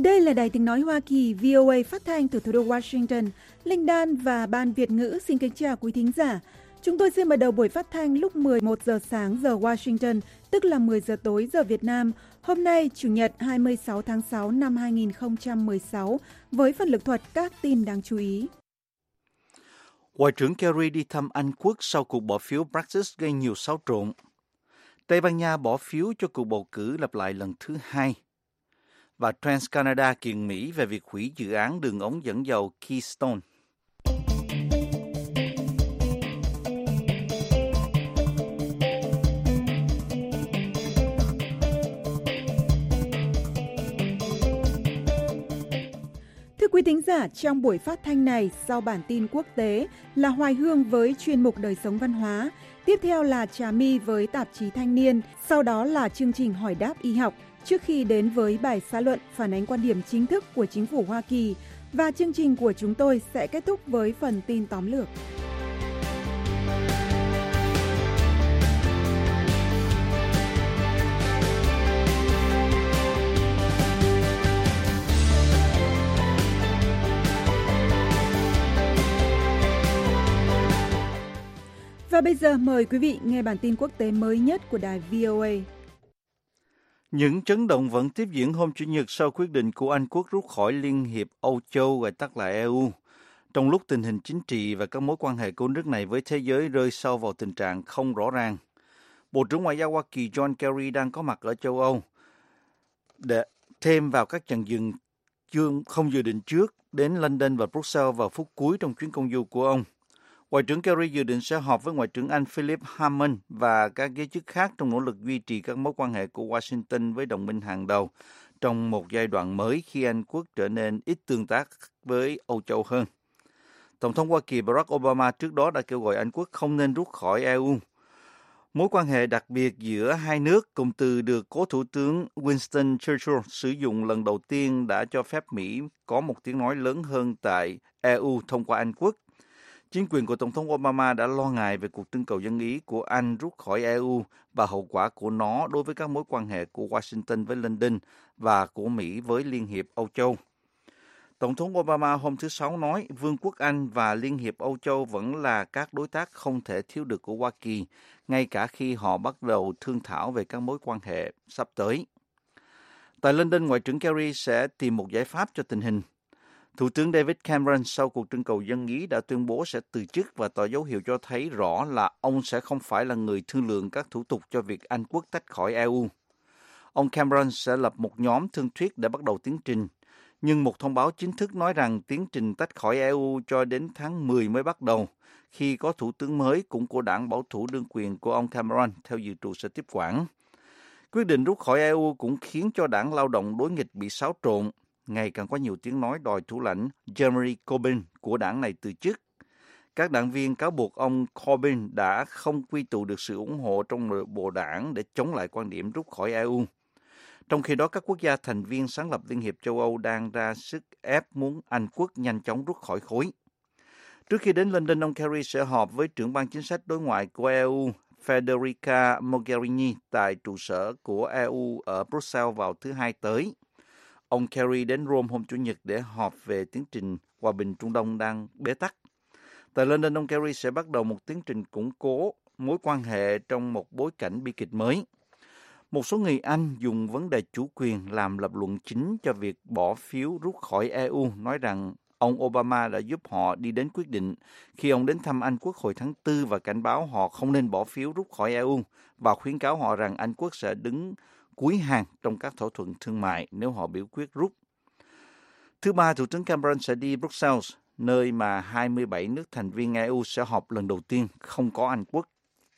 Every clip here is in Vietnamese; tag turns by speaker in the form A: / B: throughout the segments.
A: Đây là Đài Tiếng Nói Hoa Kỳ VOA phát thanh từ thủ đô Washington. Linh Dan và Ban Việt ngữ xin kính chào quý thính giả. Chúng tôi xin mở đầu buổi phát thanh lúc 11 giờ sáng giờ Washington, tức là 10 giờ tối giờ Việt Nam. Hôm nay, Chủ nhật 26 tháng 6 năm 2016, với phần lực thuật các tin đáng chú ý.
B: Ngoại trưởng Kerry đi thăm Anh Quốc sau cuộc bỏ phiếu Brexit gây nhiều xáo trộn. Tây Ban Nha bỏ phiếu cho cuộc bầu cử lặp lại lần thứ 2. Và TransCanada kiện Mỹ về việc hủy dự án đường ống dẫn dầu Keystone.
A: Thưa quý thính giả, trong buổi phát thanh này, sau bản tin quốc tế là Hoài Hương với chuyên mục đời sống văn hóa, tiếp theo là Trà My với tạp chí Thanh niên, sau đó là chương trình hỏi đáp y học, trước khi đến với bài xã luận phản ánh quan điểm chính thức của chính phủ Hoa Kỳ, và chương trình của chúng tôi sẽ kết thúc với phần tin tóm lược. Và bây giờ mời quý vị nghe bản tin quốc tế mới nhất của đài VOA.
B: Những chấn động vẫn tiếp diễn hôm Chủ nhật sau quyết định của Anh Quốc rút khỏi Liên hiệp Âu Châu, gọi tắt là EU, trong lúc tình hình chính trị và các mối quan hệ của nước này với thế giới rơi sâu vào tình trạng không rõ ràng. Bộ trưởng Ngoại giao Hoa Kỳ John Kerry đang có mặt ở châu Âu để thêm vào các chặng dừng không dự định trước đến London và Brussels vào phút cuối trong chuyến công du của ông. Ngoại trưởng Kerry dự định sẽ họp với Ngoại trưởng Anh Philip Hammond và các giới chức khác trong nỗ lực duy trì các mối quan hệ của Washington với đồng minh hàng đầu trong một giai đoạn mới khi Anh Quốc trở nên ít tương tác với Âu Châu hơn. Tổng thống Hoa Kỳ Barack Obama trước đó đã kêu gọi Anh Quốc không nên rút khỏi EU. Mối quan hệ đặc biệt giữa hai nước, cụm từ được cố Thủ tướng Winston Churchill sử dụng lần đầu tiên đã cho phép Mỹ có một tiếng nói lớn hơn tại EU thông qua Anh Quốc. Chính quyền của Tổng thống Obama đã lo ngại về cuộc trưng cầu dân Ý của Anh rút khỏi EU và hậu quả của nó đối với các mối quan hệ của Washington với London và của Mỹ với Liên hiệp Âu Châu. Tổng thống Obama hôm thứ Sáu nói Vương quốc Anh và Liên hiệp Âu Châu vẫn là các đối tác không thể thiếu được của Hoa Kỳ, ngay cả khi họ bắt đầu thương thảo về các mối quan hệ sắp tới. Tại London, Ngoại trưởng Kerry sẽ tìm một giải pháp cho tình hình. Thủ tướng David Cameron sau cuộc trưng cầu dân Ý đã tuyên bố sẽ từ chức và tỏ dấu hiệu cho thấy rõ là ông sẽ không phải là người thương lượng các thủ tục cho việc Anh Quốc tách khỏi EU. Ông Cameron sẽ lập một nhóm thương thuyết để bắt đầu tiến trình, nhưng một thông báo chính thức nói rằng tiến trình tách khỏi EU cho đến tháng 10 mới bắt đầu, khi có thủ tướng mới cũng của đảng bảo thủ đương quyền của ông Cameron theo dự trù sẽ tiếp quản. Quyết định rút khỏi EU cũng khiến cho đảng lao động đối nghịch bị xáo trộn. Ngày càng có nhiều tiếng nói đòi thủ lãnh Jeremy Corbyn của đảng này từ chức. Các đảng viên cáo buộc ông Corbyn đã không quy tụ được sự ủng hộ trong nội bộ đảng để chống lại quan điểm rút khỏi EU. Trong khi đó, các quốc gia thành viên sáng lập Liên hiệp châu Âu đang ra sức ép muốn Anh Quốc nhanh chóng rút khỏi khối. Trước khi đến London, ông Kerry sẽ họp với trưởng ban chính sách đối ngoại của EU Federica Mogherini tại trụ sở của EU ở Brussels vào thứ Hai tới. Ông Kerry đến Rome hôm Chủ nhật để họp về tiến trình hòa bình Trung Đông đang bế tắc. Tại London, ông Kerry sẽ bắt đầu một tiến trình củng cố mối quan hệ trong một bối cảnh bi kịch mới. Một số người Anh dùng vấn đề chủ quyền làm lập luận chính cho việc bỏ phiếu rút khỏi EU, nói rằng ông Obama đã giúp họ đi đến quyết định khi ông đến thăm Anh Quốc hồi tháng 4 và cảnh báo họ không nên bỏ phiếu rút khỏi EU và khuyến cáo họ rằng Anh Quốc sẽ đứng cuối hàng trong các thỏa thuận thương mại nếu họ biểu quyết rút. Thứ Ba, Thủ tướng Cameron sẽ đi Brussels, nơi mà 27 nước thành viên EU sẽ họp lần đầu tiên không có Anh Quốc.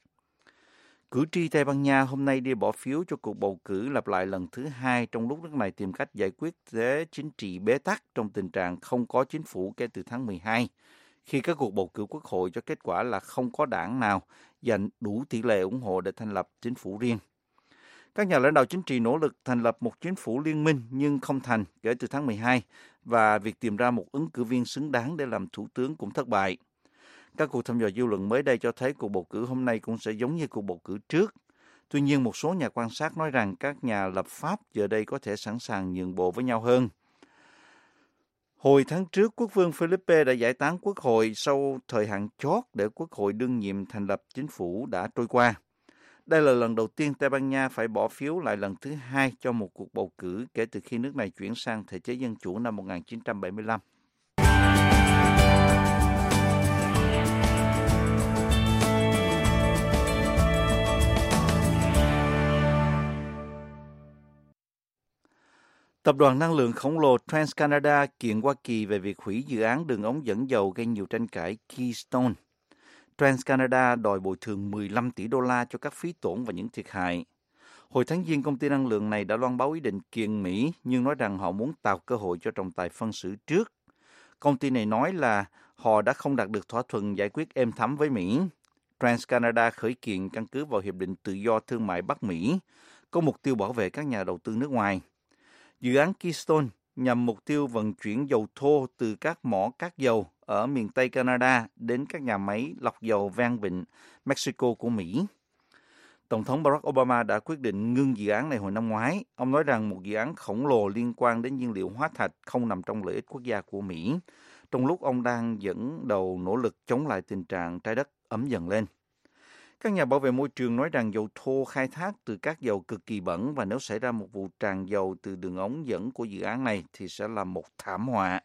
B: Cử tri Tây Ban Nha hôm nay đi bỏ phiếu cho cuộc bầu cử lặp lại lần thứ 2 trong lúc nước này tìm cách giải quyết thế chính trị bế tắc trong tình trạng không có chính phủ kể từ tháng 12, khi các cuộc bầu cử quốc hội cho kết quả là không có đảng nào giành đủ tỷ lệ ủng hộ để thành lập chính phủ riêng. Các nhà lãnh đạo chính trị nỗ lực thành lập một chính phủ liên minh nhưng không thành kể từ tháng 12 và việc tìm ra một ứng cử viên xứng đáng để làm thủ tướng cũng thất bại. Các cuộc thăm dò dư luận mới đây cho thấy cuộc bầu cử hôm nay cũng sẽ giống như cuộc bầu cử trước. Tuy nhiên, một số nhà quan sát nói rằng các nhà lập pháp giờ đây có thể sẵn sàng nhượng bộ với nhau hơn. Hồi tháng trước, quốc vương Philippe đã giải tán quốc hội sau thời hạn chót để quốc hội đương nhiệm thành lập chính phủ đã trôi qua. Đây là lần đầu tiên Tây Ban Nha phải bỏ phiếu lại lần thứ hai cho một cuộc bầu cử kể từ khi nước này chuyển sang thể chế dân chủ năm 1975. Tập đoàn năng lượng khổng lồ TransCanada kiện Hoa Kỳ về việc hủy dự án đường ống dẫn dầu gây nhiều tranh cãi Keystone. TransCanada đòi bồi thường 15 tỷ đô la cho các phí tổn và những thiệt hại. Hồi tháng Giêng, công ty năng lượng này đã loan báo ý định kiện Mỹ, nhưng nói rằng họ muốn tạo cơ hội cho trọng tài phân xử trước. Công ty này nói là họ đã không đạt được thỏa thuận giải quyết êm thấm với Mỹ. TransCanada khởi kiện căn cứ vào Hiệp định Tự do Thương mại Bắc Mỹ, có mục tiêu bảo vệ các nhà đầu tư nước ngoài. Dự án Keystone nhằm mục tiêu vận chuyển dầu thô từ các mỏ cát dầu ở miền Tây Canada đến các nhà máy lọc dầu ven vịnh Mexico của Mỹ. Tổng thống Barack Obama đã quyết định ngưng dự án này hồi năm ngoái. Ông nói rằng một dự án khổng lồ liên quan đến nhiên liệu hóa thạch không nằm trong lợi ích quốc gia của Mỹ, trong lúc ông đang dẫn đầu nỗ lực chống lại tình trạng trái đất ấm dần lên. Các nhà bảo vệ môi trường nói rằng dầu thô khai thác từ cát dầu cực kỳ bẩn và nếu xảy ra một vụ tràn dầu từ đường ống dẫn của dự án này thì sẽ là một thảm họa.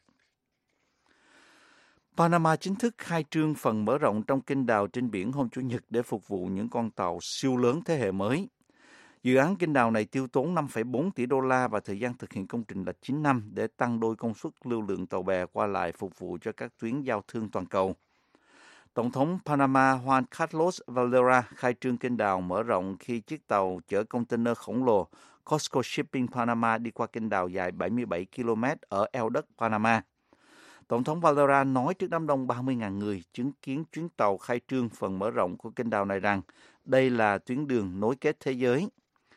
B: Panama chính thức khai trương phần mở rộng trong kênh đào trên biển hôm Chủ nhật để phục vụ những con tàu siêu lớn thế hệ mới. Dự án kênh đào này tiêu tốn 5,4 tỷ đô la và thời gian thực hiện công trình là 9 năm để tăng đôi công suất lưu lượng tàu bè qua lại phục vụ cho các tuyến giao thương toàn cầu. Tổng thống Panama Juan Carlos Valera khai trương kênh đào mở rộng khi chiếc tàu chở container khổng lồ Costco Shipping Panama đi qua kênh đào dài 77 km ở eo đất Panama. Tổng thống Valera nói trước đám đông 30.000 người chứng kiến chuyến tàu khai trương phần mở rộng của kênh đào này rằng đây là tuyến đường nối kết thế giới.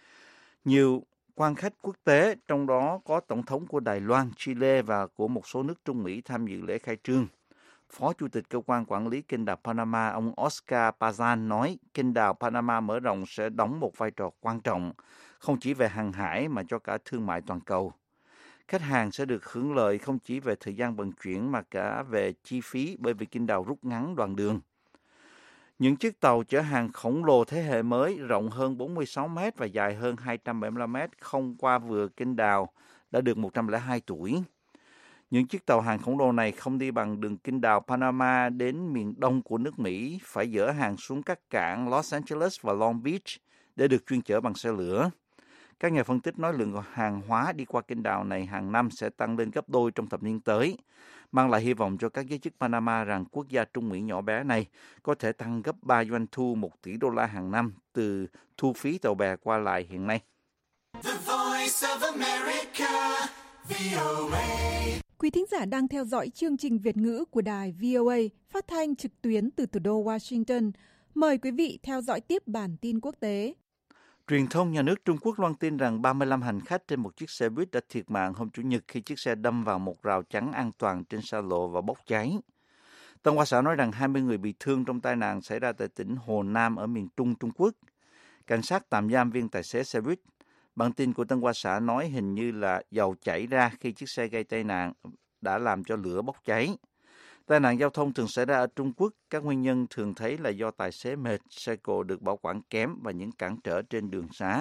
B: Nhiều quan khách quốc tế, trong đó có Tổng thống của Đài Loan, Chile và của một số nước Trung Mỹ tham dự lễ khai trương. Phó Chủ tịch Cơ quan Quản lý Kênh đào Panama, ông Oscar Pazan nói kênh đào Panama mở rộng sẽ đóng một vai trò quan trọng, không chỉ về hàng hải mà cho cả thương mại toàn cầu. Khách hàng sẽ được hưởng lợi không chỉ về thời gian vận chuyển mà cả về chi phí bởi vì kênh đào rút ngắn đoạn đường. Những chiếc tàu chở hàng khổng lồ thế hệ mới rộng hơn 46 mét và dài hơn 275 mét không qua vừa kênh đào đã được 102 tuổi. Những chiếc tàu hàng khổng lồ này không đi bằng đường kênh đào Panama đến miền đông của nước Mỹ, phải dỡ hàng xuống các cảng Los Angeles và Long Beach để được chuyên chở bằng xe lửa. Các nhà phân tích nói lượng hàng hóa đi qua kênh đào này hàng năm sẽ tăng lên gấp đôi trong thập niên tới, mang lại hy vọng cho các giới chức Panama rằng quốc gia Trung Mỹ nhỏ bé này có thể tăng gấp 3 doanh thu 1 tỷ đô la hàng năm từ thu phí tàu bè qua lại hiện nay.
A: The Voice of America, VOA. Quý thính giả đang theo dõi chương trình Việt ngữ của đài VOA phát thanh trực tuyến từ thủ đô Washington. Mời quý vị theo dõi tiếp bản tin quốc tế.
B: Truyền thông nhà nước Trung Quốc loan tin rằng 35 hành khách trên một chiếc xe buýt đã thiệt mạng hôm Chủ nhật khi chiếc xe đâm vào một rào chắn an toàn trên xa lộ và bốc cháy. Tân Hoa xã nói rằng 20 người bị thương trong tai nạn xảy ra tại tỉnh Hồ Nam ở miền Trung Trung Quốc. Cảnh sát tạm giam viên tài xế xe buýt. Bản tin của Tân Hoa xã nói hình như là dầu chảy ra khi chiếc xe gây tai nạn đã làm cho lửa bốc cháy. Tai nạn giao thông thường xảy ra ở Trung Quốc. Các nguyên nhân thường thấy là do tài xế mệt, xe cộ được bảo quản kém và những cản trở trên đường xá.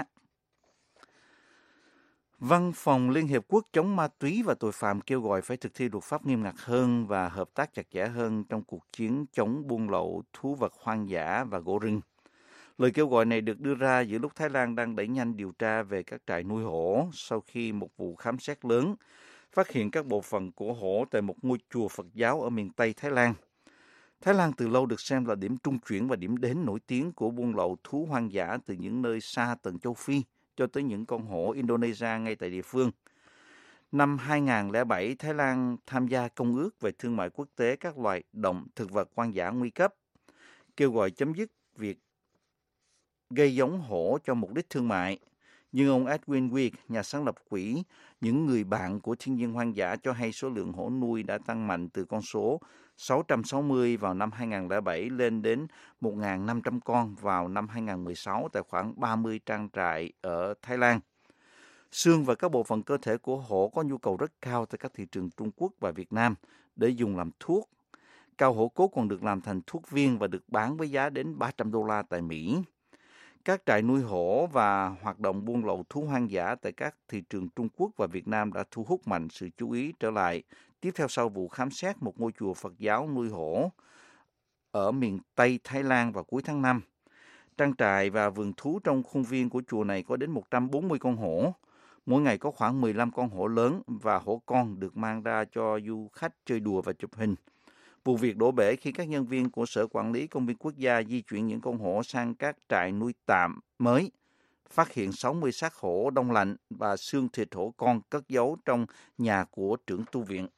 B: Văn phòng Liên Hiệp Quốc chống ma túy và tội phạm kêu gọi phải thực thi luật pháp nghiêm ngặt hơn và hợp tác chặt chẽ hơn trong cuộc chiến chống buôn lậu thú vật hoang dã và gỗ rừng. Lời kêu gọi này được đưa ra giữa lúc Thái Lan đang đẩy nhanh điều tra về các trại nuôi hổ sau khi một vụ khám xét lớn phát hiện các bộ phận của hổ tại một ngôi chùa Phật giáo ở miền Tây Thái Lan. Thái Lan từ lâu được xem là điểm trung chuyển và điểm đến nổi tiếng của buôn lậu thú hoang dã từ những nơi xa tận châu Phi cho tới những con hổ Indonesia ngay tại địa phương. Năm 2007, Thái Lan tham gia Công ước về thương mại quốc tế các loài động thực vật hoang dã nguy cấp, kêu gọi chấm dứt việc gây giống hổ cho mục đích thương mại. Nhưng ông Edwin Wick, nhà sáng lập quỹ Những Người Bạn của Thiên nhiên Hoang dã cho hay số lượng hổ nuôi đã tăng mạnh từ con số 660 vào năm 2007 lên đến 1.500 con vào năm 2016 tại khoảng 30 trang trại ở Thái Lan. Xương và các bộ phận cơ thể của hổ có nhu cầu rất cao tại các thị trường Trung Quốc và Việt Nam để dùng làm thuốc. Cao hổ cốt còn được làm thành thuốc viên và được bán với giá đến $300 tại Mỹ. Các trại nuôi hổ và hoạt động buôn lậu thú hoang dã tại các thị trường Trung Quốc và Việt Nam đã thu hút mạnh sự chú ý trở lại, tiếp theo sau vụ khám xét một ngôi chùa Phật giáo nuôi hổ ở miền Tây Thái Lan vào cuối tháng 5. Trang trại và vườn thú trong khuôn viên của chùa này có đến 140 con hổ. Mỗi ngày có khoảng 15 con hổ lớn và hổ con được mang ra cho du khách chơi đùa và chụp hình. Vụ việc đổ bể khi các nhân viên của Sở Quản lý Công viên Quốc gia di chuyển những con hổ sang các trại nuôi tạm mới, phát hiện 60 xác hổ đông lạnh và xương thịt hổ con cất giấu trong nhà của trưởng tu viện.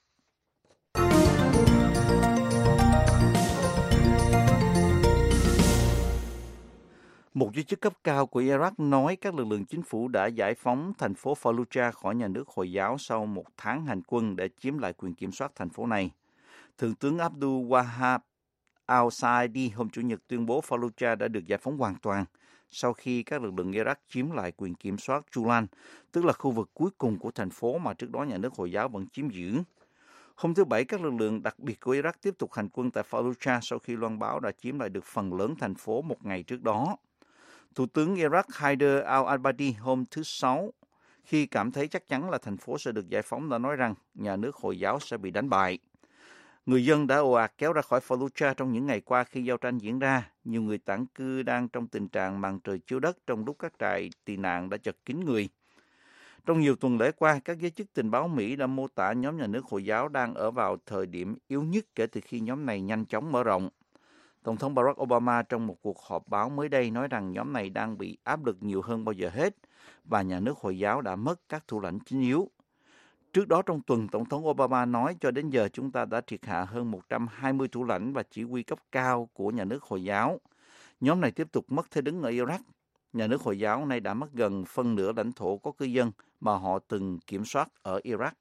B: Một giới chức cấp cao của Iraq nói các lực lượng chính phủ đã giải phóng thành phố Fallujah khỏi nhà nước Hồi giáo sau một tháng hành quân để chiếm lại quyền kiểm soát thành phố này. Thượng tướng Abdul Wahab al-Saadi hôm Chủ nhật tuyên bố Fallujah đã được giải phóng hoàn toàn sau khi các lực lượng Iraq chiếm lại quyền kiểm soát Julan, tức là khu vực cuối cùng của thành phố mà trước đó nhà nước Hồi giáo vẫn chiếm giữ. Hôm thứ Bảy, các lực lượng đặc biệt của Iraq tiếp tục hành quân tại Fallujah sau khi loan báo đã chiếm lại được phần lớn thành phố một ngày trước đó. Thủ tướng Iraq Haider al-Abadi hôm thứ Sáu, khi cảm thấy chắc chắn là thành phố sẽ được giải phóng, đã nói rằng nhà nước Hồi giáo sẽ bị đánh bại. Người dân đã ồ ạt kéo ra khỏi Fallujah trong những ngày qua khi giao tranh diễn ra. Nhiều người tản cư đang trong tình trạng màn trời chiếu đất trong lúc các trại tị nạn đã chật kín người. Trong nhiều tuần lễ qua, các giới chức tình báo Mỹ đã mô tả nhóm nhà nước Hồi giáo đang ở vào thời điểm yếu nhất kể từ khi nhóm này nhanh chóng mở rộng. Tổng thống Barack Obama trong một cuộc họp báo mới đây nói rằng nhóm này đang bị áp lực nhiều hơn bao giờ hết và nhà nước Hồi giáo đã mất các thủ lãnh chính yếu. Trước đó trong tuần, Tổng thống Obama nói cho đến giờ chúng ta đã triệt hạ hơn 120 thủ lãnh và chỉ huy cấp cao của nhà nước Hồi giáo. Nhóm này tiếp tục mất thế đứng ở Iraq. Nhà nước Hồi giáo nay đã mất gần phân nửa lãnh thổ có cư dân mà họ từng kiểm soát ở Iraq.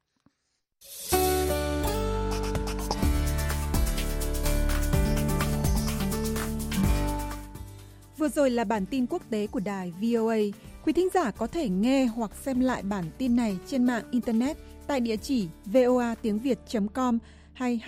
A: Vừa rồi là bản tin quốc tế của đài VOA. Quý thính giả có thể nghe hoặc xem lại bản tin này trên mạng Internet tại địa chỉ voatiengviet.com hay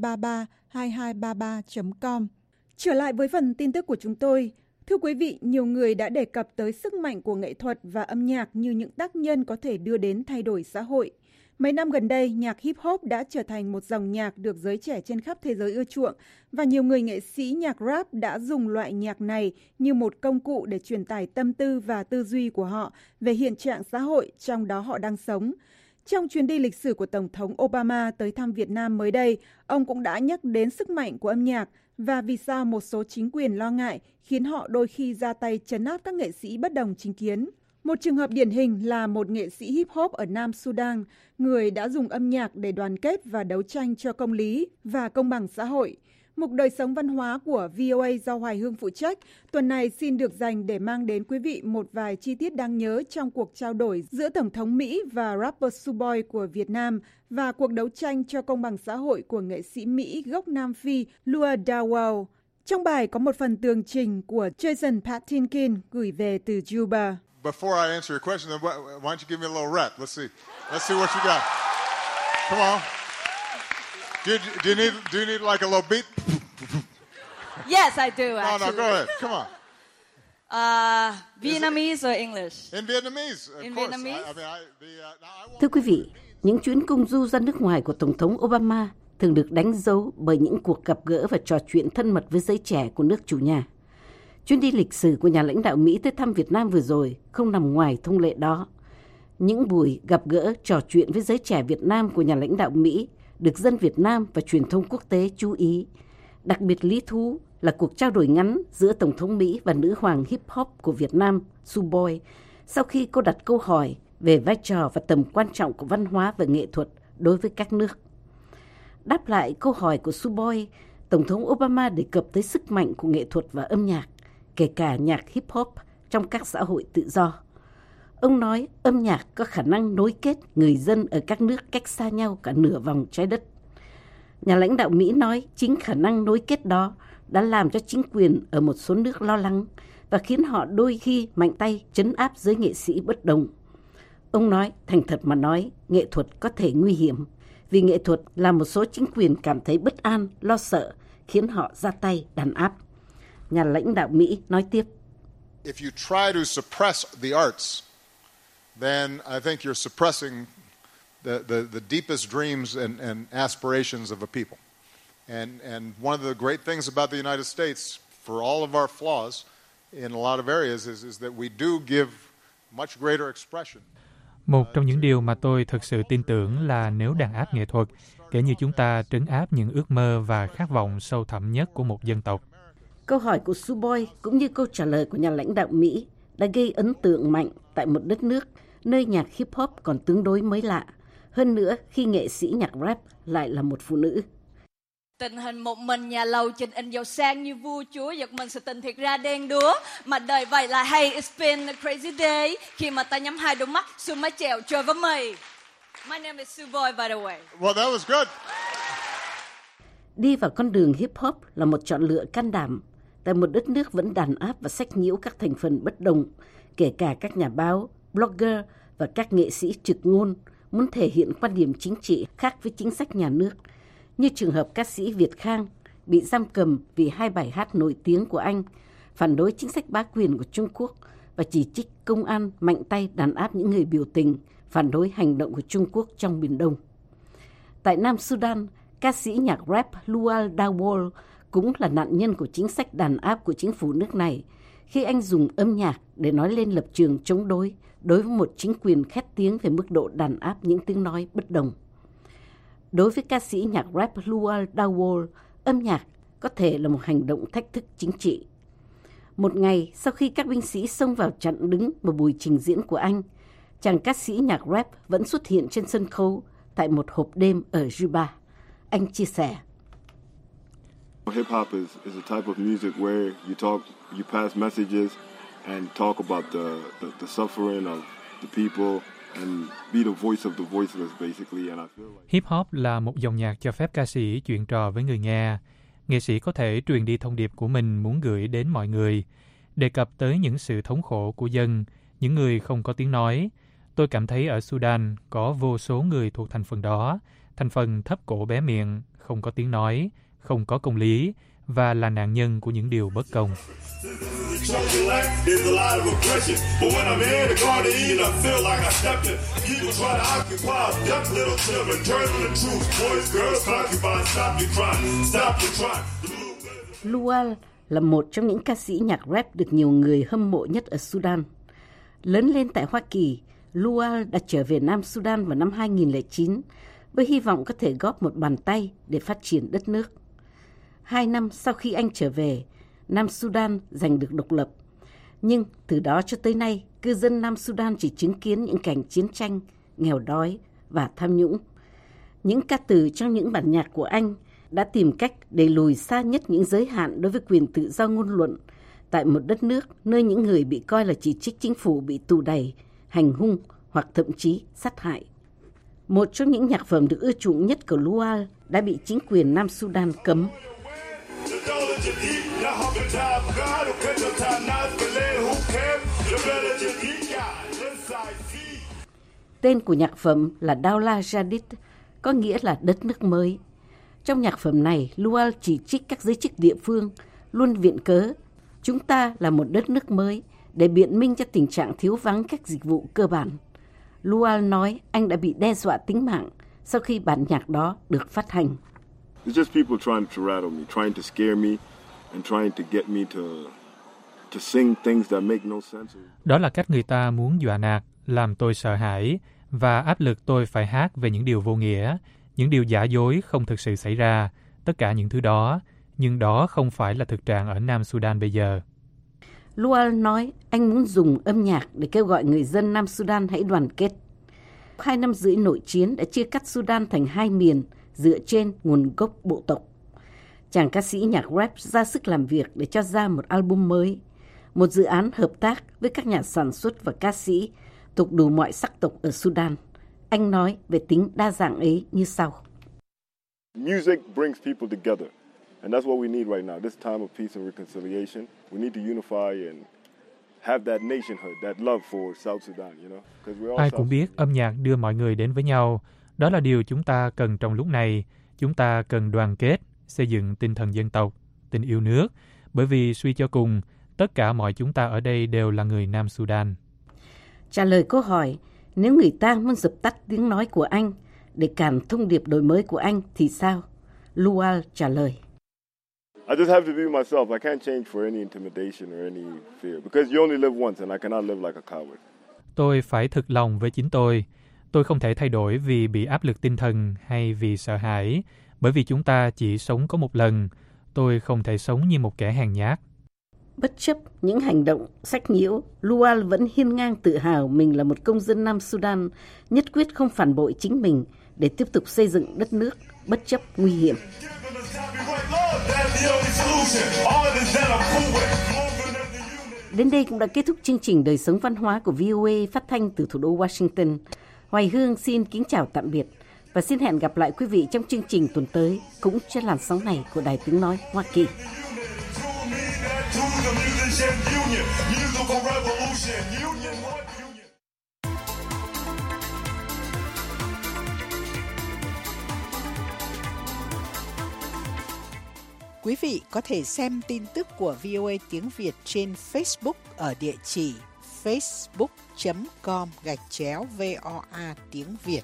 A: 2233 Trở lại với phần tin tức của chúng tôi. Thưa quý vị, nhiều người đã đề cập tới sức mạnh của nghệ thuật và âm nhạc như những tác nhân có thể đưa đến thay đổi xã hội. Mấy năm gần đây, nhạc hip-hop đã trở thành một dòng nhạc được giới trẻ trên khắp thế giới ưa chuộng, và nhiều người nghệ sĩ nhạc rap đã dùng loại nhạc này như một công cụ để truyền tải tâm tư và tư duy của họ về hiện trạng xã hội trong đó họ đang sống. Trong chuyến đi lịch sử của Tổng thống Obama tới thăm Việt Nam mới đây, ông cũng đã nhắc đến sức mạnh của âm nhạc và vì sao một số chính quyền lo ngại khiến họ đôi khi ra tay trấn áp các nghệ sĩ bất đồng chính kiến. Một trường hợp điển hình là một nghệ sĩ hip-hop ở Nam Sudan, người đã dùng âm nhạc để đoàn kết và đấu tranh cho công lý và công bằng xã hội. Mục đời sống văn hóa của VOA do Hoài Hương phụ trách, tuần này xin được dành để mang đến quý vị một vài chi tiết đáng nhớ trong cuộc trao đổi giữa Tổng thống Mỹ và rapper Suboi của Việt Nam và cuộc đấu tranh cho công bằng xã hội của nghệ sĩ Mỹ gốc Nam Phi Lua Dawao. Trong bài có một phần tường trình của Jason Patinkin gửi về từ Juba.
C: Before I answer your question, why don't you give me a little rep? Let's see what you got. Come on. Do you need like a little beat?
D: Yes, I do. Actually.
C: No, go ahead. Come on.
D: Vietnamese or English?
C: In Vietnamese, of
D: In
C: course.
D: Vietnamese?
E: Thưa quý vị, những chuyến công du ra nước ngoài của Tổng thống Obama thường được đánh dấu bởi những cuộc gặp gỡ và trò chuyện thân mật với giới trẻ của nước chủ nhà. Chuyến đi lịch sử của nhà lãnh đạo Mỹ tới thăm Việt Nam vừa rồi không nằm ngoài thông lệ đó. Những buổi gặp gỡ trò chuyện với giới trẻ Việt Nam của nhà lãnh đạo Mỹ được dân Việt Nam và truyền thông quốc tế chú ý. Đặc biệt lý thú là cuộc trao đổi ngắn giữa Tổng thống Mỹ và nữ hoàng hip-hop của Việt Nam, Suboi, sau khi cô đặt câu hỏi về vai trò và tầm quan trọng của văn hóa và nghệ thuật đối với các nước. Đáp lại câu hỏi của Suboi, Tổng thống Obama đề cập tới sức mạnh của nghệ thuật và âm nhạc, kể cả nhạc hip-hop trong các xã hội tự do. Ông nói âm nhạc có khả năng nối kết người dân ở các nước cách xa nhau cả nửa vòng trái đất. Nhà lãnh đạo Mỹ nói chính khả năng nối kết đó đã làm cho chính quyền ở một số nước lo lắng và khiến họ đôi khi mạnh tay trấn áp giới nghệ sĩ bất đồng. Ông nói, thành thật mà nói, nghệ thuật có thể nguy hiểm, vì nghệ thuật làm một số chính quyền cảm thấy bất an, lo sợ, khiến họ ra tay đàn áp. Nhà lãnh đạo Mỹ nói tiếp.
C: If you try to suppress the arts, then I think you're suppressing the deepest dreams and aspirations of a people. And one of the great things about the United States, for all of our flaws in a lot of areas, is that we do give much greater expression.
F: Một trong những điều mà tôi thực sự tin tưởng là nếu đàn áp nghệ thuật, kể như chúng ta trấn áp những ước mơ và khát vọng sâu thẳm nhất của một dân tộc.
E: Câu hỏi của Suboy cũng như câu trả lời của nhà lãnh đạo Mỹ đã gây ấn tượng mạnh tại một đất nước nơi nhạc hip-hop còn tương đối mới lạ. Hơn nữa khi nghệ sĩ nhạc rap lại là một phụ nữ.
D: Tình hình một mình nhà lầu trình in giàu sang như vua chúa, giật mình sự tình thiệt ra đen đúa. Mà đời vậy là hey, it's been a crazy day. Khi mà ta nhắm hai đôi mắt, xuân mái chèo trôi với mây. My name is Suboy, by the way.
C: Well, that was good.
E: Đi vào con đường hip-hop là một chọn lựa can đảm. Tại một đất nước vẫn đàn áp và sách nhiễu các thành phần bất đồng, kể cả các nhà báo, blogger và các nghệ sĩ trực ngôn muốn thể hiện quan điểm chính trị khác với chính sách nhà nước, như trường hợp ca sĩ Việt Khang bị giam cầm vì 2 bài hát nổi tiếng của anh, phản đối chính sách bá quyền của Trung Quốc và chỉ trích công an mạnh tay đàn áp những người biểu tình, phản đối hành động của Trung Quốc trong Biển Đông. Tại Nam Sudan, ca sĩ nhạc rap Lual Dawol cũng là nạn nhân của chính sách đàn áp của chính phủ nước này khi anh dùng âm nhạc để nói lên lập trường chống đối với một chính quyền khét tiếng về mức độ đàn áp những tiếng nói bất đồng. Đối với ca sĩ nhạc rap Lual Dawol, âm nhạc có thể là một hành động thách thức chính trị. Một ngày sau khi các binh sĩ xông vào chặn đứng một buổi trình diễn của anh, chàng ca sĩ nhạc rap vẫn xuất hiện trên sân khấu tại một hộp đêm ở Juba. Anh chia sẻ.
G: Hip hop is a type of music where you pass messages and talk about the suffering of the people and be the voice of the voiceless basically. And I feel like
F: Hip hop là một dòng nhạc cho phép ca sĩ chuyện trò với người nghe. Nghệ sĩ có thể truyền đi thông điệp của mình muốn gửi đến mọi người, đề cập tới những sự thống khổ của dân, những người không có tiếng nói. Tôi cảm thấy ở Sudan có vô số người thuộc thành phần đó, thành phần thấp cổ bé miệng, không có tiếng nói, không có công lý và là nạn nhân của những điều bất công.
E: Lual là một trong những ca sĩ nhạc rap được nhiều người hâm mộ nhất ở Sudan. Lớn lên tại Hoa Kỳ, Lual đã trở về Nam Sudan vào năm 2009 với hy vọng có thể góp một bàn tay để phát triển đất nước. 2 năm sau khi anh trở về, Nam Sudan giành được độc lập. Nhưng từ đó cho tới nay, cư dân Nam Sudan chỉ chứng kiến những cảnh chiến tranh, nghèo đói và tham nhũng. Những ca từ trong những bản nhạc của anh đã tìm cách đẩy lùi xa nhất những giới hạn đối với quyền tự do ngôn luận tại một đất nước nơi những người bị coi là chỉ trích chính phủ bị tù đày, hành hung hoặc thậm chí sát hại. Một trong những nhạc phẩm được ưa chuộng nhất của Lual đã bị chính quyền Nam Sudan cấm. Tên của nhạc phẩm là Daula Jadid, có nghĩa là đất nước mới. Trong nhạc phẩm này, Lual chỉ trích các giới chức địa phương, luôn viện cớ chúng ta là một đất nước mới để biện minh cho tình trạng thiếu vắng các dịch vụ cơ bản. Lual nói anh đã bị đe dọa tính mạng sau khi bản nhạc đó được phát hành.
G: it's just people trying to rattle me, trying to scare me and trying to get me to sing things that make no sense.
F: Đó là cách người ta muốn dọa nạt, làm tôi sợ hãi và áp lực tôi phải hát về những điều vô nghĩa, những điều giả dối không thực sự xảy ra, tất cả những thứ đó, nhưng đó không phải là thực trạng ở Nam Sudan bây giờ.
E: Lual nói anh muốn dùng âm nhạc để kêu gọi người dân Nam Sudan hãy đoàn kết. 2 năm rưỡi nội chiến đã chia cắt Sudan thành 2 miền dựa trên nguồn gốc bộ tộc. Chàng ca sĩ nhạc rap ra sức làm việc để cho ra một album mới, một dự án hợp tác với các nhà sản xuất và ca sĩ thuộc đủ mọi sắc tộc ở Sudan. Anh nói về tính đa dạng ấy như sau.
G: Music brings people together, and that's what we need right now. This time of peace and reconciliation, we need to unify have that nationhood, that love for South Sudan, you know. 'Cause we're all
F: Ai
G: South
F: cũng biết âm nhạc đưa mọi người đến với nhau. Đó là điều chúng ta cần trong lúc này. Chúng ta cần đoàn kết, xây dựng tinh thần dân tộc, tình yêu nước. Bởi vì suy cho cùng, tất cả mọi chúng ta ở đây đều là người Nam Sudan.
E: Trả lời câu hỏi, nếu người ta muốn dập tắt tiếng nói của anh để cản thông điệp đổi mới của anh thì sao? Lual trả lời.
G: I just have to be myself. I can't change for any intimidation or any fear because you only live once and I cannot live like a coward.
F: Tôi phải thực lòng với chính tôi. Tôi không thể thay đổi vì bị áp lực tinh thần hay vì sợ hãi, bởi vì chúng ta chỉ sống có một lần. Tôi không thể sống như một kẻ hèn nhát.
E: Bất chấp những hành động sách nhiễu, Lual vẫn hiên ngang tự hào mình là một công dân Nam Sudan, nhất quyết không phản bội chính mình để tiếp tục xây dựng đất nước bất chấp nguy hiểm. Đến đây cũng đã kết thúc chương trình Đời sống văn hóa của VOA phát thanh từ thủ đô Washington. Hoài Hương xin kính chào tạm biệt và xin hẹn gặp lại quý vị trong chương trình tuần tới cũng trên làn sóng này của Đài Tiếng Nói Hoa Kỳ.
H: Quý vị có thể xem tin tức của VOA tiếng Việt trên Facebook ở địa chỉ facebook.com/VOA tiếng Việt.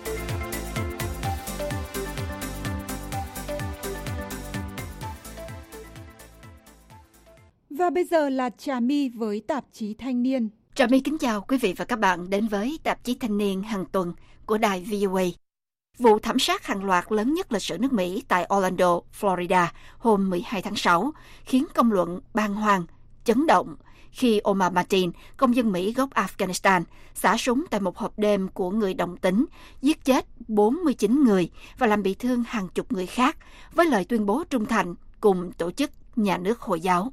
A: Và bây giờ là Trà My với tạp chí Thanh niên.
I: Trà My kính chào quý vị và các bạn đến với tạp chí Thanh niên hàng tuần của đài VOA. Vụ thảm sát hàng loạt lớn nhất lịch sử nước Mỹ tại Orlando, Florida hôm 12 tháng 6 khiến công luận bàng hoàng, chấn động khi Omar Mateen, công dân Mỹ gốc Afghanistan, xả súng tại một hộp đêm của người đồng tính, giết chết 49 người và làm bị thương hàng chục người khác với lời tuyên bố trung thành cùng tổ chức nhà nước Hồi giáo.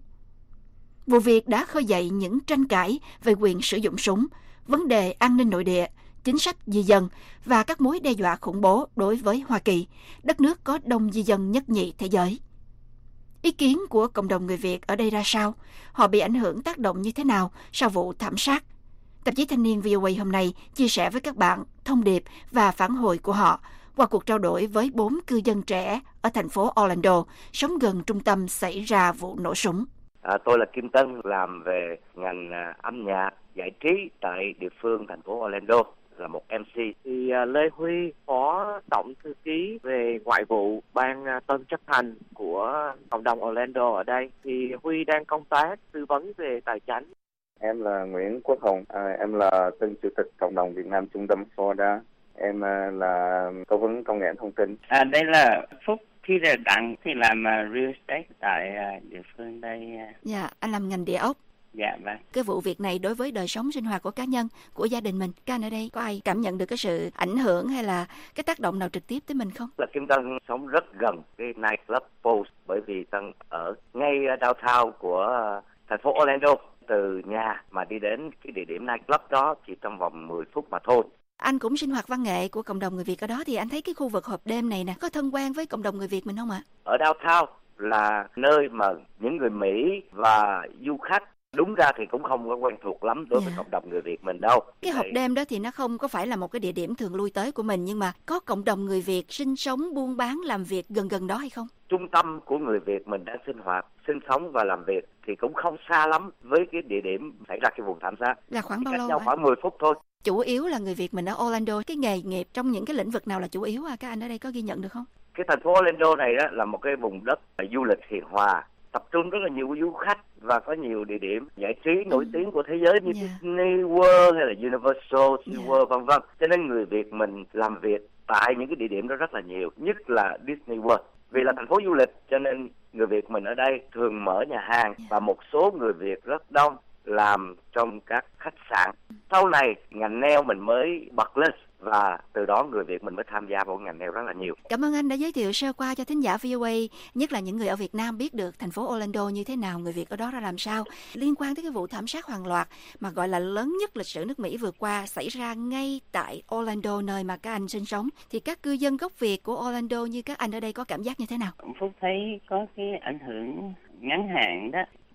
I: Vụ việc đã khơi dậy những tranh cãi về quyền sử dụng súng, vấn đề an ninh nội địa, chính sách di dân và các mối đe dọa khủng bố đối với Hoa Kỳ, đất nước có đông di dân nhất nhì thế giới. Ý kiến của cộng đồng người Việt ở đây ra sao? Họ bị ảnh hưởng tác động như thế nào sau vụ thảm sát? Tạp chí Thanh niên VOA hôm nay chia sẻ với các bạn thông điệp và phản hồi của họ qua cuộc trao đổi với 4 cư dân trẻ ở thành phố Orlando, sống gần trung tâm xảy ra vụ nổ súng.
J: Tôi là Kim Tân, làm về ngành âm nhạc, giải trí tại địa phương thành phố Orlando, là một MC. Thì Lê Huy, Phó Tổng Thư ký về Ngoại vụ Ban Tân chấp hành của cộng đồng Orlando ở đây. Thì Huy đang công tác tư vấn về tài chính.
K: Em là Nguyễn Quốc Hùng, em là Tân Chủ tịch Cộng đồng Việt Nam Trung tâm Florida. Em là cố vấn công nghệ thông tin.
L: Đây là Phúc. Khi là Đặng thì làm real estate tại địa phương đây.
I: Dạ, anh làm ngành địa ốc.
L: Dạ vâng.
I: Cái vụ việc này đối với đời sống sinh hoạt của cá nhân, của gia đình mình, các anh ở đây có ai cảm nhận được cái sự ảnh hưởng hay là cái tác động nào trực tiếp tới mình không?
J: Là Kim Tân sống rất gần cái nightclub Post, bởi vì Tân ở ngay downtown của thành phố Orlando. Từ nhà mà đi đến cái địa điểm nightclub đó chỉ trong vòng 10 phút mà thôi.
I: Anh cũng sinh hoạt văn nghệ của cộng đồng người Việt ở đó, thì anh thấy cái khu vực hộp đêm này nè, có thân quen với cộng đồng người Việt mình không ạ?
J: Ở downtown là nơi mà những người Mỹ và du khách đúng ra thì cũng không có quen thuộc lắm đối với cộng đồng người Việt mình đâu.
I: Cái hộp đêm đó thì nó không có phải là một cái địa điểm thường lui tới của mình, nhưng mà có cộng đồng người Việt sinh sống, buôn bán, làm việc gần đó hay không?
J: Trung tâm của người Việt mình đang sinh hoạt, sinh sống và làm việc thì cũng không xa lắm với cái địa điểm xảy ra cái vụ thảm sát.
I: Là khoảng bao lâu?
J: Khoảng 10 phút thôi.
I: Chủ yếu là người Việt mình ở Orlando, cái nghề nghiệp trong những cái lĩnh vực nào là chủ yếu các anh ở đây có ghi nhận được không?
J: Cái thành phố Orlando này đó là một cái vùng đất du lịch hiền hòa, tập trung rất là nhiều du khách và có nhiều địa điểm giải trí nổi tiếng của thế giới như Disney World hay là Universal World vân vân. Cho nên người Việt mình làm việc tại những cái địa điểm đó rất là nhiều, nhất là Disney World. Vì là thành phố du lịch cho nên người Việt mình ở đây thường mở nhà hàng và một số người Việt rất đông làm trong các khách sạn. Sau này ngành nail mình mới bật lên và từ đó người Việt mình mới tham gia vào ngành nail rất là nhiều.
I: Cảm ơn anh đã giới thiệu sơ qua cho thính giả VOA, nhất là những người ở Việt Nam biết được thành phố Orlando như thế nào, người Việt ở đó ra làm sao. Liên quan tới cái vụ thảm sát hàng loạt mà gọi là lớn nhất lịch sử nước Mỹ vừa qua xảy ra ngay tại Orlando, nơi mà các anh sinh sống, thì các cư dân gốc Việt của Orlando như các anh ở đây có cảm giác như thế nào?
L: Phúc thấy có cái ảnh hưởng ngắn hạn đó.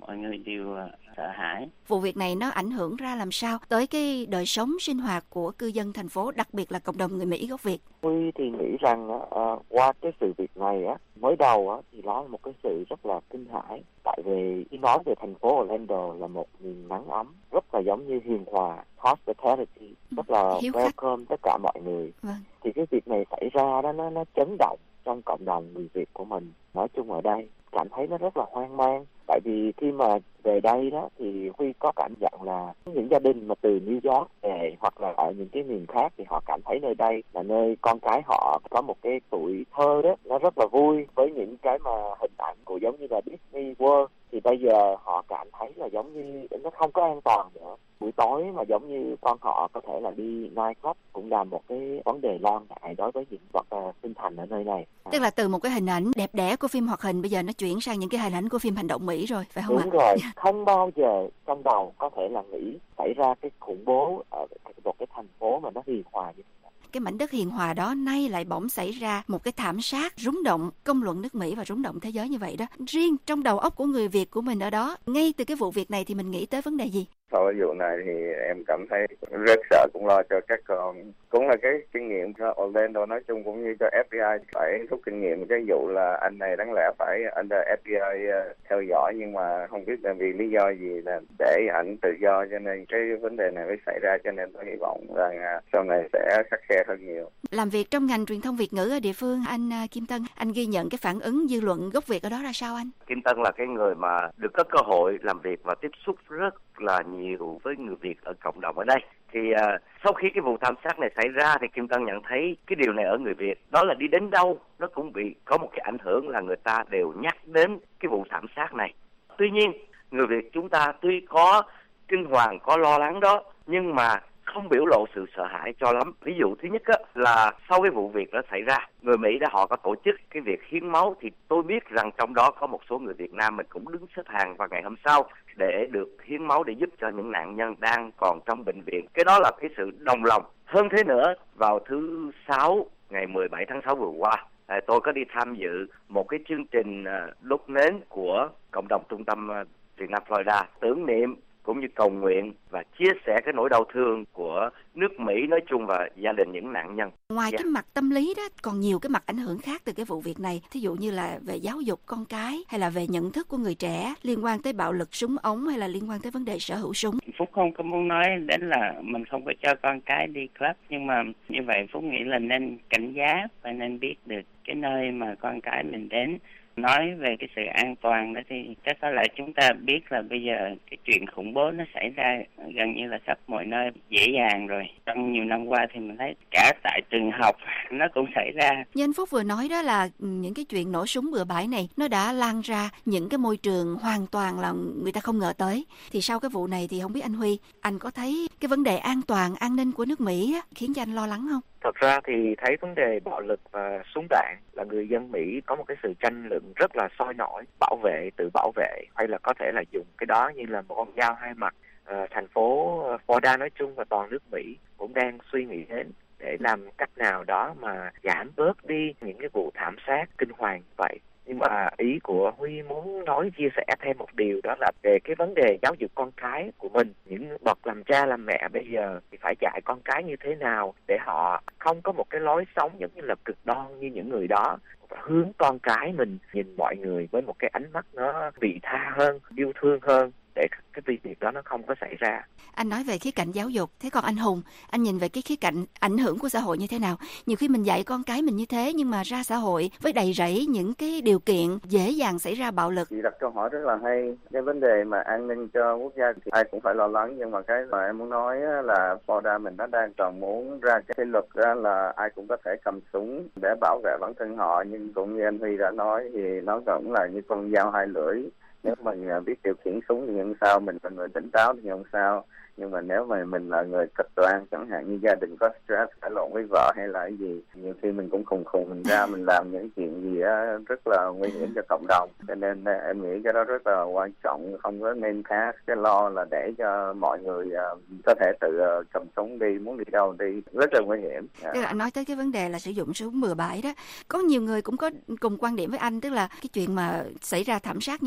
L: mọi người đều sợ hãi.
I: Vụ việc này nó ảnh hưởng ra làm sao tới cái đời sống sinh hoạt của cư dân thành phố, đặc biệt là cộng đồng người Mỹ gốc Việt?
M: Huy thì nghĩ rằng qua cái sự việc này mới đầu thì nó là một cái sự rất là kinh hãi, tại vì khi nói về thành phố Orlando là một miền nắng ấm, rất là giống như hiền hòa, hospitality, rất là welcome tất cả mọi người. Thì cái việc này xảy ra đó nó chấn động trong cộng đồng người Việt của mình. Nói chung ở đây cảm thấy nó rất là hoang mang, tại vì khi mà về đây đó thì Huy có cảm nhận là những gia đình mà từ New York về hoặc là ở những cái miền khác thì họ cảm thấy nơi đây là nơi con cái họ có một cái tuổi thơ đó, nó rất là vui với những cái mà hình ảnh của giống như là Disney World. Thì bây giờ họ cảm thấy là giống như nó không có an toàn nữa. Buổi tối mà giống như con họ có thể là đi nightclub cũng là một cái vấn đề lo ngại đối với những vật sinh thành ở nơi này.
I: Tức là từ một cái hình ảnh đẹp đẽ của phim hoạt hình bây giờ nó chuyển sang những cái hình ảnh của phim hành động Mỹ rồi, phải không ạ?
M: Đúng rồi, không bao giờ trong đầu có thể là nghĩ xảy ra cái khủng bố ở một cái thành phố mà nó hiền hòa như thế.
I: Cái mảnh đất hiền hòa đó nay lại bỗng xảy ra một cái thảm sát rúng động công luận nước Mỹ và rúng động thế giới như vậy đó. Riêng trong đầu óc của người Việt của mình ở đó, ngay từ cái vụ việc này thì mình nghĩ tới vấn đề gì?
K: Sau cái vụ này thì em cảm thấy rất sợ, cũng lo cho các con. Cũng là cái kinh nghiệm cho Orlando nói chung cũng như cho FBI phải rút kinh nghiệm cái vụ là anh này đáng lẽ phải under FBI theo dõi, nhưng mà không biết là vì lý do gì là để ảnh tự do, cho nên cái vấn đề này mới xảy ra. Cho nên tôi hy vọng rằng sau này sẽ khắt khe hơn nhiều.
I: Làm việc trong ngành truyền thông Việt ngữ ở địa phương, anh Kim Tân, anh ghi nhận cái phản ứng dư luận gốc Việt ở đó ra sao anh?
J: Kim Tân là cái người mà được có cơ hội làm việc và tiếp xúc rất là nhiều với người Việt ở cộng đồng ở đây. Thì sau khi cái vụ thảm sát này xảy ra thì Kim Tân nhận thấy cái điều này ở người Việt, đó là đi đến đâu nó cũng bị có một cái ảnh hưởng là người ta đều nhắc đến cái vụ thảm sát này. Tuy nhiên người Việt chúng ta tuy có kinh hoàng, có lo lắng đó, nhưng mà không biểu lộ sự sợ hãi cho lắm. Ví dụ thứ nhất là sau cái vụ việc đó xảy ra, người Mỹ họ có tổ chức cái việc hiến máu, thì tôi biết rằng trong đó có một số người Việt Nam mình cũng đứng xếp hàng vào ngày hôm sau để được hiến máu để giúp cho những nạn nhân đang còn trong bệnh viện. Cái đó là cái sự đồng lòng. Hơn thế nữa, vào thứ Sáu ngày 17 tháng 6 vừa qua, tôi có đi tham dự một cái chương trình đốt nến của cộng đồng trung tâm Việt Nam Florida, tưởng niệm cũng như cầu nguyện và chia sẻ cái nỗi đau thương của nước Mỹ nói chung và gia đình những nạn nhân.
I: Ngoài cái mặt tâm lý đó, còn nhiều cái mặt ảnh hưởng khác từ cái vụ việc này. Thí dụ như là về giáo dục con cái, hay là về nhận thức của người trẻ liên quan tới bạo lực súng ống, hay là liên quan tới vấn đề sở hữu súng.
L: Phúc không có muốn nói đến là mình không có cho con cái đi club, nhưng mà như vậy Phúc nghĩ là nên cảnh giác và nên biết được cái nơi mà con cái mình đến. Nói về cái sự an toàn đó thì chắc có lẽ chúng ta biết là bây giờ cái chuyện khủng bố nó xảy ra gần như là khắp mọi nơi dễ dàng rồi. Trong nhiều năm qua thì mình thấy cả tại trường học nó cũng xảy ra.
I: Như anh Phúc vừa nói đó là những cái chuyện nổ súng bừa bãi này nó đã lan ra những cái môi trường hoàn toàn là người ta không ngờ tới. Thì sau cái vụ này thì không biết anh Huy, anh có thấy cái vấn đề an toàn, an ninh của nước Mỹ khiến cho anh lo lắng không?
M: Thật ra thì thấy vấn đề bạo lực và súng đạn là người dân Mỹ có một cái sự tranh luận rất là sôi nổi, bảo vệ, tự bảo vệ, hay là có thể là dùng cái đó như là một con dao hai mặt. Thành phố Florida nói chung và toàn nước Mỹ cũng đang suy nghĩ đến để làm cách nào đó mà giảm bớt đi những cái vụ thảm sát kinh hoàng vậy. Nhưng mà ý của Huy muốn chia sẻ thêm một điều, đó là về cái vấn đề giáo dục con cái của mình. Những bậc làm cha làm mẹ bây giờ thì phải dạy con cái như thế nào để họ không có một cái lối sống giống như là cực đoan như những người đó. Hướng con cái mình nhìn mọi người với một cái ánh mắt nó vị tha hơn, yêu thương hơn, để cái việc đó nó không có xảy ra.
I: Anh nói về khía cạnh giáo dục, thế còn anh Hùng, anh nhìn về cái khía cạnh ảnh hưởng của xã hội như thế nào? Nhiều khi mình dạy con cái mình như thế nhưng mà ra xã hội với đầy rẫy những cái điều kiện dễ dàng xảy ra bạo lực.
K: Chị đặt câu hỏi rất là hay. Cái vấn đề mà an ninh cho quốc gia thì ai cũng phải lo lắng, nhưng mà cái mà em muốn nói là Florida mình nó đang còn muốn ra cái luật ra là ai cũng có thể cầm súng để bảo vệ bản thân họ, nhưng cũng như anh Huy đã nói thì nó vẫn là như con dao hai lưỡi. Nếu mình biết điều khiển súng thì không sao, mình là người tỉnh táo thì không sao. Nhưng mà nếu mà mình là người cực đoan, chẳng hạn như gia đình có stress, cãi lộn với vợ hay là cái gì, nhiều khi mình cũng khùng mình ra mình làm những chuyện gì đó rất là nguy hiểm cho cộng đồng. Cho nên em nghĩ cái đó rất là quan trọng, không có nên pass cái lo là để cho mọi người có thể tự cầm súng đi, muốn đi đâu đi, rất là nguy hiểm.
I: Tức là anh nói tới cái vấn đề là sử dụng súng bừa bãi đó, có nhiều người cũng có cùng quan điểm với anh, tức là cái chuyện mà xảy ra thảm sát như vậy đó là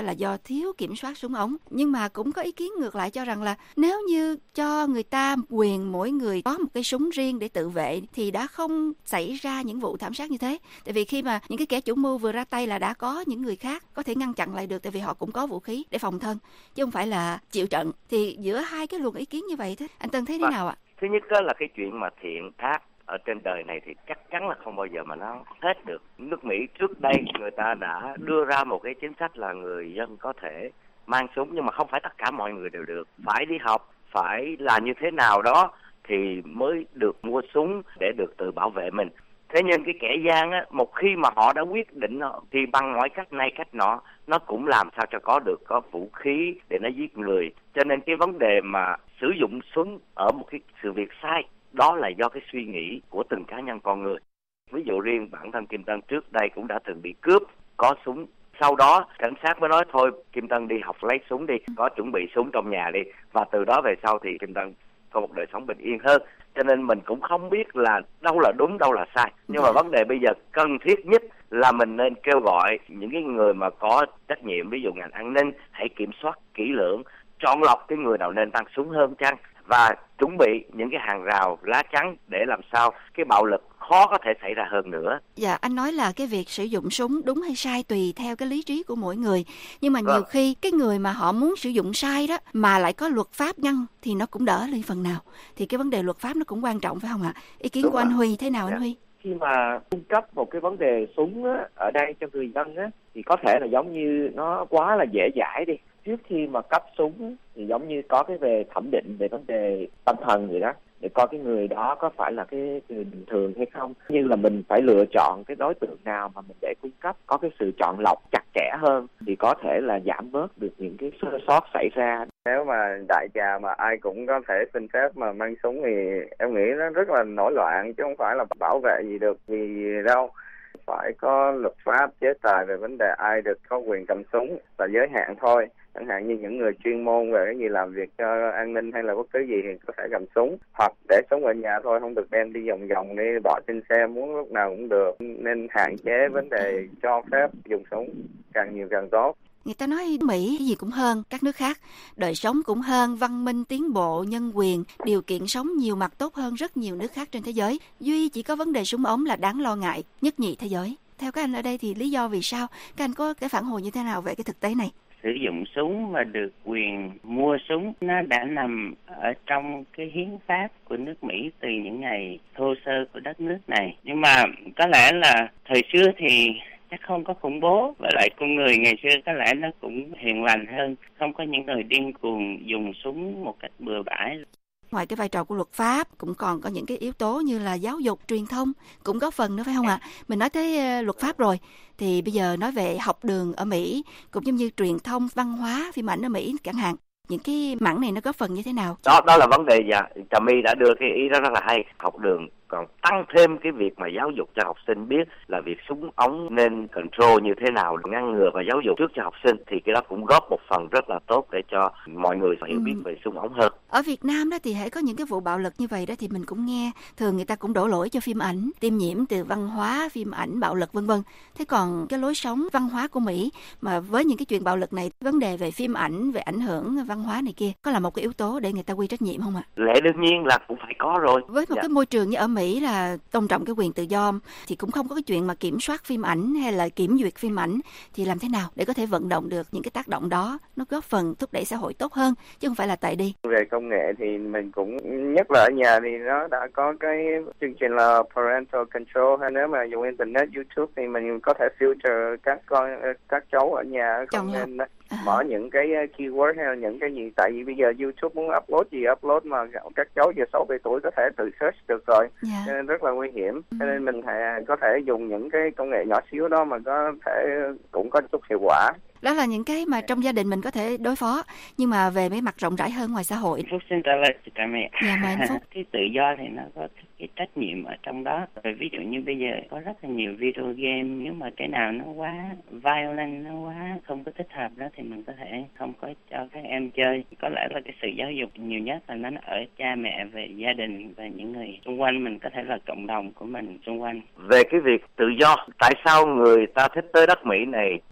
I: là do thiếu kiểm soát súng ống. Nhưng mà cũng có ý kiến ngược lại cho rằng là nếu như cho người ta quyền mỗi người có một cái súng riêng để tự vệ thì đã không xảy ra những vụ thảm sát như thế. Tại vì khi mà những cái kẻ chủ mưu vừa ra tay là đã có những người khác có thể ngăn chặn lại được, tại vì họ cũng có vũ khí để phòng thân, chứ không phải là chịu trận. Thì giữa hai cái luồng ý kiến như vậy, thế anh Tân thấy thế nào ạ?
J: Thứ nhất đó là cái chuyện mà thiện ác ở trên đời này thì chắc chắn là không bao giờ mà nó hết được. Nước Mỹ trước đây người ta đã đưa ra một cái chính sách là người dân có thể mang súng, nhưng mà không phải tất cả mọi người đều được. Phải đi học, phải là như thế nào đó thì mới được mua súng để được tự bảo vệ mình. Thế nhưng cái kẻ gian á, một khi mà họ đã quyết định thì bằng mọi cách này cách nọ, nó cũng làm sao cho có vũ khí để nó giết người. Cho nên cái vấn đề mà sử dụng súng ở một cái sự việc sai, đó là do cái suy nghĩ của từng cá nhân con người. Ví dụ riêng bản thân Kim Tân trước đây cũng đã từng bị cướp, có súng. Sau đó cảnh sát mới nói thôi Kim Tân đi học lấy súng đi, có chuẩn bị súng trong nhà đi. Và từ đó về sau thì Kim Tân có một đời sống bình yên hơn. Cho nên mình cũng không biết là đâu là đúng, đâu là sai. Nhưng mà vấn đề bây giờ cần thiết nhất là mình nên kêu gọi những cái người mà có trách nhiệm, ví dụ ngành an ninh, hãy kiểm soát kỹ lưỡng, chọn lọc cái người nào nên tăng súng hơn chăng, và chuẩn bị những cái hàng rào lá chắn để làm sao cái bạo lực khó có thể xảy ra hơn nữa.
I: Dạ, anh nói là cái việc sử dụng súng đúng hay sai tùy theo cái lý trí của mỗi người. Nhưng mà nhiều khi cái người mà họ muốn sử dụng sai đó mà lại có luật pháp ngăn thì nó cũng đỡ đi phần nào. Thì cái vấn đề luật pháp nó cũng quan trọng phải không ạ? Ý kiến của anh Huy thế nào anh Huy?
N: Khi mà cung cấp một cái vấn đề súng á, ở đây cho người dân á, thì có thể là giống như nó quá là dễ dãi đi. Trước khi mà cấp súng thì giống như có cái về thẩm định về vấn đề tâm thần người đó, để coi cái người đó có phải là cái người bình thường hay không, như là mình phải lựa chọn cái đối tượng nào mà mình để cung cấp, có cái sự chọn lọc chặt chẽ hơn thì có thể là giảm bớt được những cái sơ sót xảy ra.
K: Nếu mà đại trà mà ai cũng có thể xin phép mà mang súng thì em nghĩ nó rất là nổi loạn, chứ không phải là bảo vệ gì được vì đâu. Phải có luật pháp chế tài về vấn đề ai được có quyền cầm súng và giới hạn thôi. Chẳng hạn như những người chuyên môn về cái gì làm việc cho an ninh hay là bất cứ gì thì có thể cầm súng, hoặc để súng ở nhà thôi, không được đem đi vòng vòng đi bỏ trên xe muốn lúc nào cũng được. Nên hạn chế vấn đề cho phép dùng súng, càng nhiều càng tốt.
I: Người ta nói Mỹ gì cũng hơn các nước khác, đời sống cũng hơn, văn minh tiến bộ, nhân quyền, điều kiện sống nhiều mặt tốt hơn rất nhiều nước khác trên thế giới. Duy chỉ có vấn đề súng ống là đáng lo ngại, nhất nhì thế giới. Theo các anh ở đây thì lý do vì sao? Các anh có cái phản hồi như thế nào về cái thực tế này?
L: Sử dụng súng và được quyền mua súng nó đã nằm ở trong cái hiến pháp của nước Mỹ từ những ngày thô sơ của đất nước này. Nhưng mà có lẽ là thời xưa thì chắc không có khủng bố, và lại con người ngày xưa có lẽ nó cũng hiền lành hơn, không có những người điên cuồng dùng súng một cách bừa bãi.
I: Ngoài cái vai trò của luật pháp cũng còn có những cái yếu tố như là giáo dục, truyền thông cũng góp phần nữa phải không ạ? Mình nói tới luật pháp rồi thì bây giờ nói về học đường ở Mỹ cũng giống như truyền thông, văn hóa, phim ảnh ở Mỹ chẳng hạn. Những cái mảng này nó góp phần như thế nào?
J: Đó là vấn đề Trà My đã đưa cái ý đó rất là hay. Học đường còn tăng thêm cái việc mà giáo dục cho học sinh biết là việc súng ống nên control như thế nào, ngăn ngừa và giáo dục trước cho học sinh, thì cái đó cũng góp một phần rất là tốt để cho mọi người hiểu biết về súng ống hơn.
I: Ở Việt Nam đó thì hễ có những cái vụ bạo lực như vậy đó thì mình cũng nghe thường người ta cũng đổ lỗi cho phim ảnh, tiêm nhiễm từ văn hóa, phim ảnh, bạo lực vân vân. Thế còn cái lối sống văn hóa của Mỹ mà với những cái chuyện bạo lực này, vấn đề về phim ảnh, về ảnh hưởng văn hóa này kia, có là một cái yếu tố để người ta quy trách nhiệm không ạ?
J: Lẽ đương nhiên là cũng phải có rồi.
I: Với một cái môi trường như ở Mỹ là tôn trọng cái quyền tự do thì cũng không có cái chuyện mà kiểm soát phim ảnh hay là kiểm duyệt phim ảnh, thì làm thế nào để có thể vận động được những cái tác động đó, nó góp phần thúc đẩy xã hội tốt hơn chứ không phải là tại đi.
K: Về công nghệ thì mình cũng nhất là ở nhà thì nó đã có cái chương trình là parental control, hay nếu mà dùng internet, YouTube thì mình có thể filter các cháu ở nhà, không nên mở những cái keyword hay là những cái gì, tại vì bây giờ YouTube muốn upload gì upload mà các cháu giờ 6-7 tuổi có thể tự search được rồi, cho nên rất là nguy hiểm. Cho nên mình có thể dùng những cái công nghệ nhỏ xíu đó mà có thể cũng có chút hiệu quả.
I: Đó là những cái mà trong gia đình mình có thể đối phó, nhưng mà về mấy mặt rộng rãi hơn ngoài xã hội.
L: Phúc xin trả lời cho mẹ.
I: Dạ mời anh Phúc.
L: Cái tự do thì nó có cái trách nhiệm ở trong đó. Rồi ví dụ như bây giờ có rất là nhiều video game, nếu mà cái nào nó quá violent, nó quá không có thích hợp đó thì mình có thể không có cho các em chơi. Có lẽ là cái sự giáo dục nhiều nhất là nó ở cha mẹ, về gia đình và những người xung quanh mình, có thể là cộng đồng của mình xung quanh.
J: Về cái việc tự do, tại sao người ta thích tới đất Mỹ này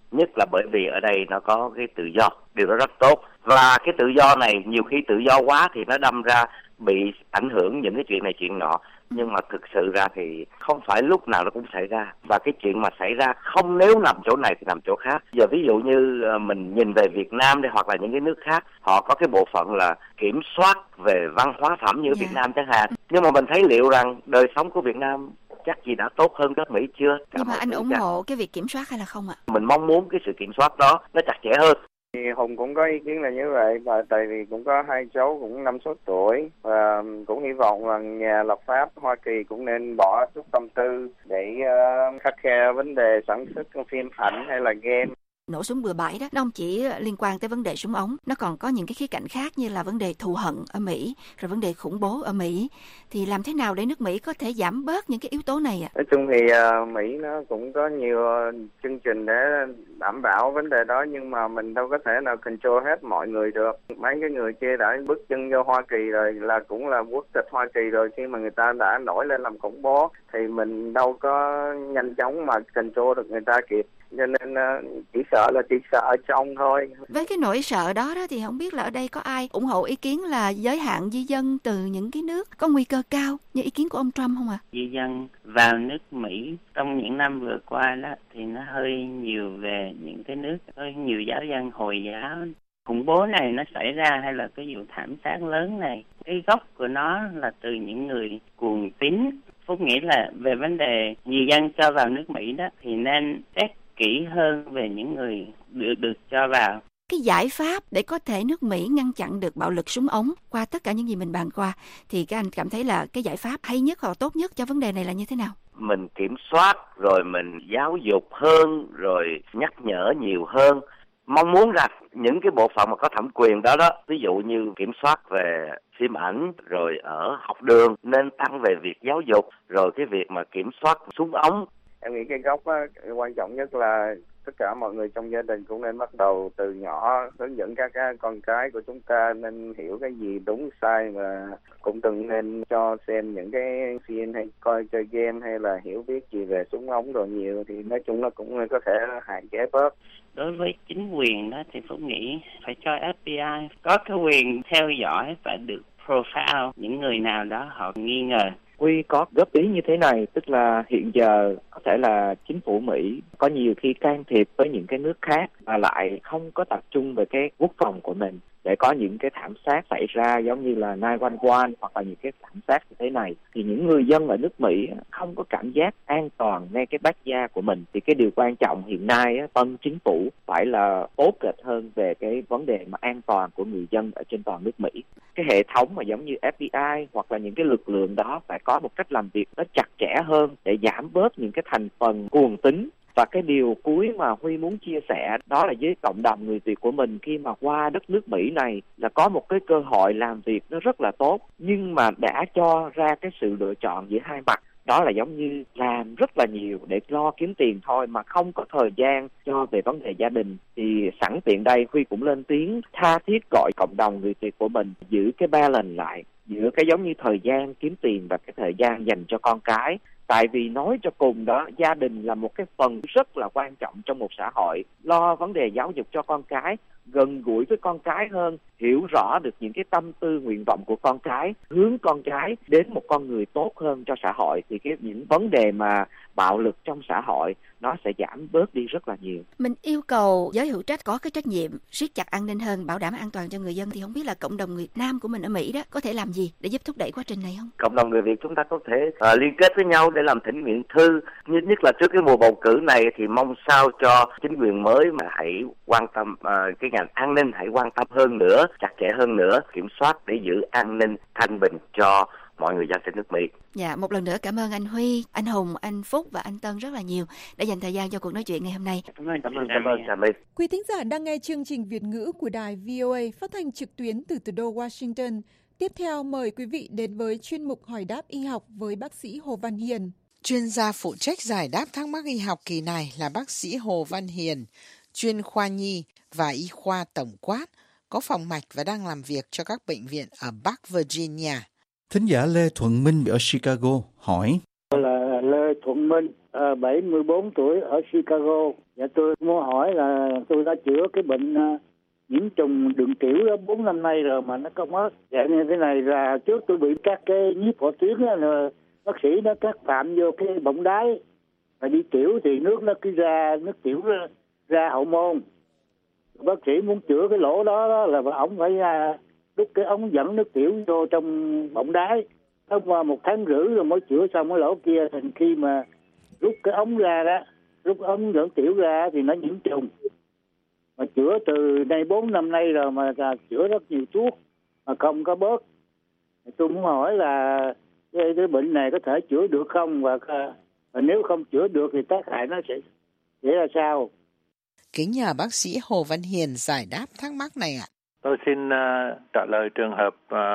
J: nhất là bởi vì ở đây nó có cái tự do, điều đó rất tốt. Và cái tự do này nhiều khi tự do quá thì nó đâm ra bị ảnh hưởng những cái chuyện này chuyện nọ. Nhưng mà thực sự ra thì không phải lúc nào nó cũng xảy ra. Và cái chuyện mà xảy ra không nếu nằm chỗ này thì nằm chỗ khác. Giờ ví dụ như mình nhìn về Việt Nam đây hoặc là những cái nước khác, họ có cái bộ phận là kiểm soát về văn hóa phẩm như Việt Nam chẳng hạn. Nhưng mà mình thấy liệu rằng đời sống của Việt Nam chắc gì đã tốt hơn đất Mỹ chưa?
I: Nhưng mà anh ủng hộ cái việc kiểm soát hay là không ạ?
J: Mình mong muốn cái sự kiểm soát đó nó chặt chẽ hơn.
K: Thì Hùng cũng có ý kiến là như vậy, và tại vì cũng có hai cháu cũng 50 tuổi và cũng hy vọng là nhà lập pháp Hoa Kỳ cũng nên bỏ chút tâm tư để khắt khe vấn đề sản xuất phim ảnh hay là game.
I: Nổ súng bừa bãi đó, nó không chỉ liên quan tới vấn đề súng ống, nó còn có những cái khía cạnh khác như là vấn đề thù hận ở Mỹ, rồi vấn đề khủng bố ở Mỹ. Thì làm thế nào để nước Mỹ có thể giảm bớt những cái yếu tố này ạ?
K: Nói chung thì Mỹ nó cũng có nhiều chương trình để đảm bảo vấn đề đó, nhưng mà mình đâu có thể nào control hết mọi người được. Mấy cái người kia đã bước chân vô Hoa Kỳ rồi, là cũng là quốc tịch Hoa Kỳ rồi, khi mà người ta đã nổi lên làm khủng bố thì mình đâu có nhanh chóng mà control được người ta kịp. Cho nên chỉ sợ ở trong thôi.
I: Với cái nỗi sợ đó thì không biết là ở đây có ai ủng hộ ý kiến là giới hạn di dân từ những cái nước có nguy cơ cao như ý kiến của ông Trump không ạ?
L: Di dân vào nước Mỹ trong những năm vừa qua đó thì nó hơi nhiều về những cái nước có nhiều giáo dân Hồi giáo. Khủng bố này nó xảy ra hay là cái vụ thảm sát lớn này, cái gốc của nó là từ những người cuồng tín. Phúc nghĩ là về vấn đề di dân cho vào nước Mỹ đó thì nên xét kỹ hơn về những người được cho vào.
I: Cái giải pháp để có thể nước Mỹ ngăn chặn được bạo lực súng ống qua tất cả những gì mình bàn qua thì các anh cảm thấy là cái giải pháp hay nhất hoặc tốt nhất cho vấn đề này là như thế nào?
J: Mình kiểm soát rồi mình giáo dục hơn rồi nhắc nhở nhiều hơn. Mong muốn rằng những cái bộ phận mà có thẩm quyền đó, ví dụ như kiểm soát về phim ảnh rồi ở học đường nên tăng về việc giáo dục, rồi cái việc mà kiểm soát súng ống.
K: Em nghĩ cái gốc quan trọng nhất là tất cả mọi người trong gia đình cũng nên bắt đầu từ nhỏ, hướng dẫn các con cái của chúng ta nên hiểu cái gì đúng sai, và cũng từng nên cho xem những cái phim hay coi chơi game hay là hiểu biết gì về súng ống rồi nhiều, thì nói chung nó cũng có thể hạn chế bớt.
L: Đối với chính quyền đó thì Phúc nghĩ phải cho FBI có cái quyền theo dõi và được profile những người nào đó họ nghi ngờ.
N: Quy có góp ý như thế này, tức là hiện giờ có thể là chính phủ Mỹ có nhiều khi can thiệp với những cái nước khác mà lại không có tập trung về cái quốc phòng của mình, để có những cái thảm sát xảy ra giống như là 9/11 hoặc là những cái thảm sát như thế này, thì những người dân ở nước Mỹ không có cảm giác an toàn ngay cái backyard của mình. Thì cái điều quan trọng hiện nay tân chính phủ phải là focus hơn về cái vấn đề mà an toàn của người dân ở trên toàn nước Mỹ. Cái hệ thống mà giống như FBI hoặc là những cái lực lượng đó phải có một cách làm việc nó chặt chẽ hơn để giảm bớt những cái thành phần cuồng tín. Và cái điều cuối mà Huy muốn chia sẻ đó là với cộng đồng người Việt của mình, khi mà qua đất nước Mỹ này là có một cái cơ hội làm việc nó rất là tốt, nhưng mà đã cho ra cái sự lựa chọn giữa hai mặt. Đó là giống như làm rất là nhiều để lo kiếm tiền thôi mà không có thời gian cho về vấn đề gia đình. Thì sẵn tiện đây Huy cũng lên tiếng tha thiết gọi cộng đồng người Việt của mình giữ cái balance lại giữa cái giống như thời gian kiếm tiền và cái thời gian dành cho con cái. Tại vì nói cho cùng đó, gia đình là một cái phần rất là quan trọng trong một xã hội. Lo vấn đề giáo dục cho con cái, gần gũi với con cái hơn, hiểu rõ được những cái tâm tư nguyện vọng của con cái, hướng con cái đến một con người tốt hơn cho xã hội, thì những vấn đề mà bạo lực trong xã hội nó sẽ giảm bớt đi rất là nhiều.
I: Mình yêu cầu giới hữu trách có cái trách nhiệm siết chặt an ninh hơn, bảo đảm an toàn cho người dân, thì không biết là cộng đồng Việt Nam của mình ở Mỹ đó có thể làm gì để giúp thúc đẩy quá trình này không?
J: Cộng đồng người Việt chúng ta có thể liên kết với nhau để làm thỉnh nguyện thư, nhất là trước cái mùa bầu cử này, thì mong sao cho chính quyền mới mà hãy quan tâm cái ngành an ninh, hãy quan tâm hơn nữa, chặt chẽ hơn nữa, kiểm soát để giữ an ninh thanh bình cho mọi người dân trên nước Mỹ.
I: Dạ, một lần nữa cảm ơn anh Huy, anh Hùng, anh Phúc và anh Tân rất là nhiều đã dành thời gian cho cuộc nói chuyện ngày hôm nay.
J: Cảm ơn.
A: Quý thính giả đang nghe chương trình Việt ngữ của đài VOA phát thanh trực tuyến từ thủ đô Washington. Tiếp theo mời quý vị đến với chuyên mục Hỏi đáp y học với bác sĩ Hồ Văn Hiền.
H: Chuyên gia phụ trách giải đáp thắc mắc y học kỳ này là bác sĩ Hồ Văn Hiền, chuyên khoa nhi và y khoa tổng quát, có phòng mạch và đang làm việc cho các bệnh viện ở Bắc Virginia.
B: Thính giả Lê Thuận Minh ở Chicago hỏi:
O: Là Lê Thuận Minh, 74 tuổi ở Chicago. Dạ, tôi muốn hỏi là tôi đã chữa cái bệnh nhiễm trùng đường tiểu đó 4 năm nay rồi mà nó không hết. Dạ, như thế này là trước tôi bị các cái nhiếp hỏa tuyến đó, là bác sĩ nó cắt phạm vô cái bọng đái. Mà đi tiểu thì nước nó cứ ra, nước tiểu ra hậu môn. Bác sĩ muốn chữa cái lỗ đó là ổng phải đút cái ống dẫn nước tiểu vô trong bọng đái. Nó qua 1 tháng rưỡi rồi mới chữa xong cái lỗ kia. Thành khi mà rút cái ống ra đó, rút ống dẫn tiểu ra thì nó nhiễm trùng. Mà chữa từ nay 4 năm nay rồi mà chữa rất nhiều thuốc mà không có bớt. Tôi muốn hỏi là cái bệnh này có thể chữa được không, và nếu không chữa được thì tác hại nó sẽ là sao?
H: Kính nhờ bác sĩ Hồ Văn Hiền giải đáp thắc mắc này ạ.
P: Tôi xin trả lời trường hợp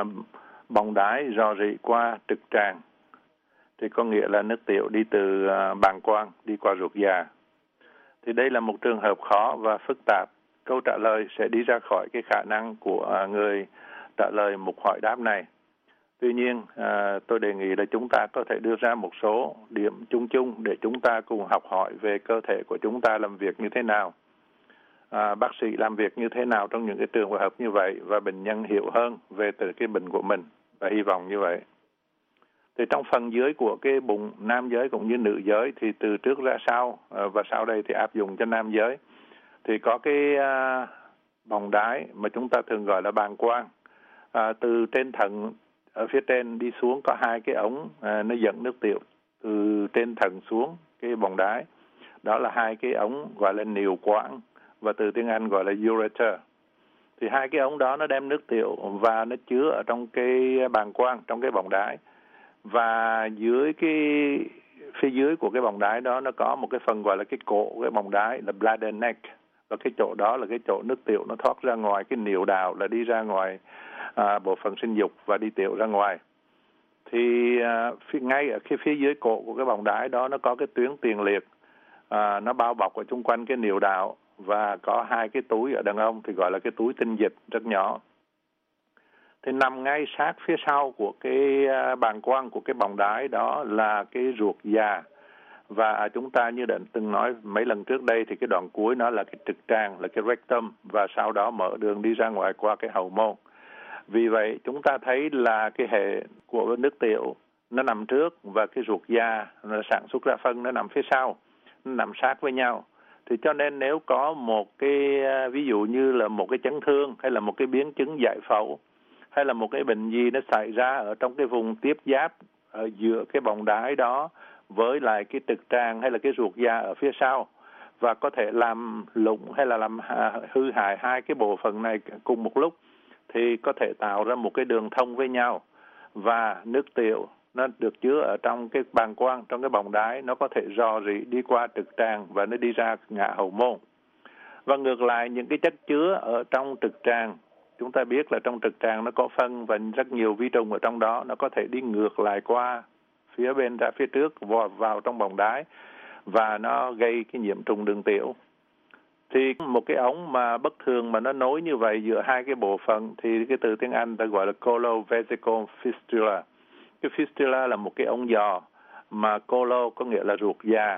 P: bọng đái rò rỉ qua trực tràng. Thì có nghĩa là nước tiểu đi từ bàng quang đi qua ruột già. Thì đây là một trường hợp khó và phức tạp. Câu trả lời sẽ đi ra khỏi cái khả năng của người trả lời mục hỏi đáp này. Tuy nhiên, tôi đề nghị là chúng ta có thể đưa ra một số điểm chung chung để chúng ta cùng học hỏi về cơ thể của chúng ta làm việc như thế nào. Bác sĩ làm việc như thế nào trong những cái trường hợp như vậy, và bệnh nhân hiểu hơn về cái bệnh của mình, và hy vọng như vậy. Thì trong phần dưới của cái bụng nam giới cũng như nữ giới thì từ trước ra sau, và sau đây thì áp dụng cho nam giới, thì có cái bọng đái mà chúng ta thường gọi là bàng quang. Từ trên thận ở phía trên đi xuống có 2 cái ống nó dẫn nước tiểu từ trên thận xuống cái bọng đái. Đó là 2 cái ống gọi là niệu quản, và từ tiếng Anh gọi là ureter. Thì 2 cái ống đó nó đem nước tiểu và nó chứa ở trong cái bàng quang, trong cái bọng đái. Và dưới cái phía dưới của cái bọng đái đó nó có một cái phần gọi là cái cổ cái bọng đái là bladder neck, và cái chỗ đó là cái chỗ nước tiểu nó thoát ra ngoài cái niệu đạo, là đi ra ngoài bộ phận sinh dục và đi tiểu ra ngoài. Thì ngay ở cái phía dưới cổ của cái bọng đái đó nó có cái tuyến tiền liệt, nó bao bọc ở chung quanh cái niệu đạo, và có 2 cái túi ở đàn ông thì gọi là cái túi tinh dịch rất nhỏ. Thì nằm ngay sát phía sau của cái bàng quang của cái bọng đái đó là cái ruột già. Và chúng ta như đã từng nói mấy lần trước đây thì cái đoạn cuối nó là cái trực tràng, là cái rectum, và sau đó mở đường đi ra ngoài qua cái hậu môn. Vì vậy chúng ta thấy là cái hệ của nước tiểu nó nằm trước, và cái ruột già nó sản xuất ra phân nó nằm phía sau, nó nằm sát với nhau. Thì cho nên nếu có một cái ví dụ như là một cái chấn thương, hay là một cái biến chứng giải phẫu, hay là một cái bệnh gì nó xảy ra ở trong cái vùng tiếp giáp ở giữa cái bọng đái đó với lại cái trực tràng hay là cái ruột già ở phía sau, và có thể làm lụng hay là làm hư hại 2 cái bộ phận này cùng một lúc, thì có thể tạo ra một cái đường thông với nhau, và nước tiểu nó được chứa ở trong cái bàng quang, trong cái bọng đái, nó có thể rò rỉ đi qua trực tràng và nó đi ra ngã hậu môn. Và ngược lại, những cái chất chứa ở trong trực tràng, chúng ta biết là trong trực tràng nó có phân và rất nhiều vi trùng ở trong đó, nó có thể đi ngược lại qua phía bên ra phía trước vào trong bọng đái, và nó gây cái nhiễm trùng đường tiểu. Thì một cái ống mà bất thường mà nó nối như vậy giữa 2 cái bộ phận thì cái từ tiếng Anh ta gọi là colovesical fistula. Cái fistula là một cái ống giò, mà colo có nghĩa là ruột già,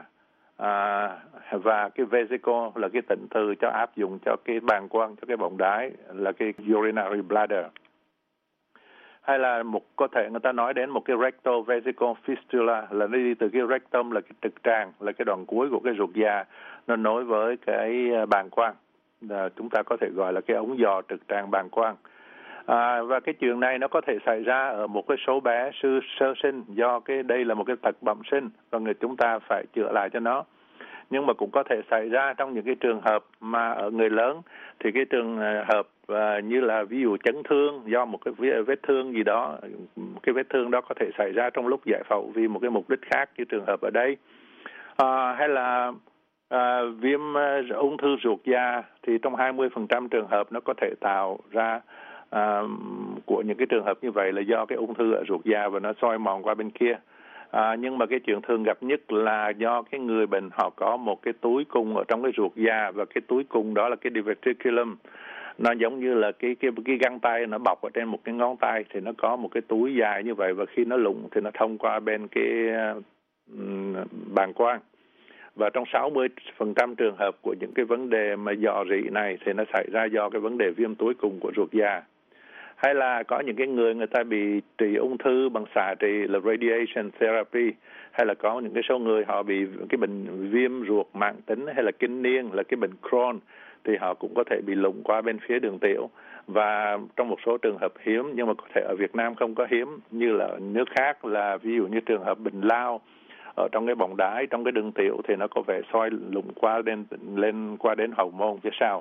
P: và cái vesicle là cái tịnh từ cho áp dụng cho cái bàng quang, cho cái bọng đái là cái urinary bladder. Hay là có thể người ta nói đến một cái rectal vesical fistula, là nó đi từ cái rectum là cái trực tràng, là cái đoạn cuối của cái ruột già, nó nối với cái bàng quang. Chúng ta có thể gọi là cái ống giò trực tràng bàng quang. Và cái chuyện này nó có thể xảy ra ở một cái số bé sơ sinh, do đây là một cái tật bẩm sinh và chúng ta phải chữa lại cho nó. Nhưng mà cũng có thể xảy ra trong những cái trường hợp mà ở người lớn, thì cái trường hợp như là ví dụ chấn thương do một cái vết thương gì đó, cái vết thương đó có thể xảy ra trong lúc giải phẫu vì một cái mục đích khác như trường hợp ở đây. Hay là viêm ung thư ruột già, thì trong 20% trường hợp nó có thể tạo ra của những cái trường hợp như vậy là do cái ung thư ở ruột già và nó soi mòn qua bên kia. Nhưng mà cái chuyện thường gặp nhất là do cái người bệnh họ có một cái túi cung ở trong cái ruột già, và cái túi cung đó là cái diverticulum. Nó giống như là cái găng tay nó bọc ở trên một cái ngón tay, thì nó có một cái túi dài như vậy, và khi nó lụng thì nó thông qua bên bàng quang. Và trong 60% trường hợp của những cái vấn đề mà dò rỉ này thì nó xảy ra do cái vấn đề viêm túi cùng của ruột già. Hay là có những cái người ta bị trị ung thư bằng xạ trị là radiation therapy, hay là có những cái số người họ bị cái bệnh viêm ruột mãn tính hay là kinh niên là cái bệnh Crohn, thì họ cũng có thể bị lủng qua bên phía đường tiểu. Và trong một số trường hợp hiếm, nhưng mà có thể ở Việt Nam không có hiếm như là ở nước khác, là ví dụ như trường hợp bệnh lao ở trong cái bọng đái, trong cái đường tiểu thì nó có vẻ soi lủng qua lên qua đến hậu môn phía sau.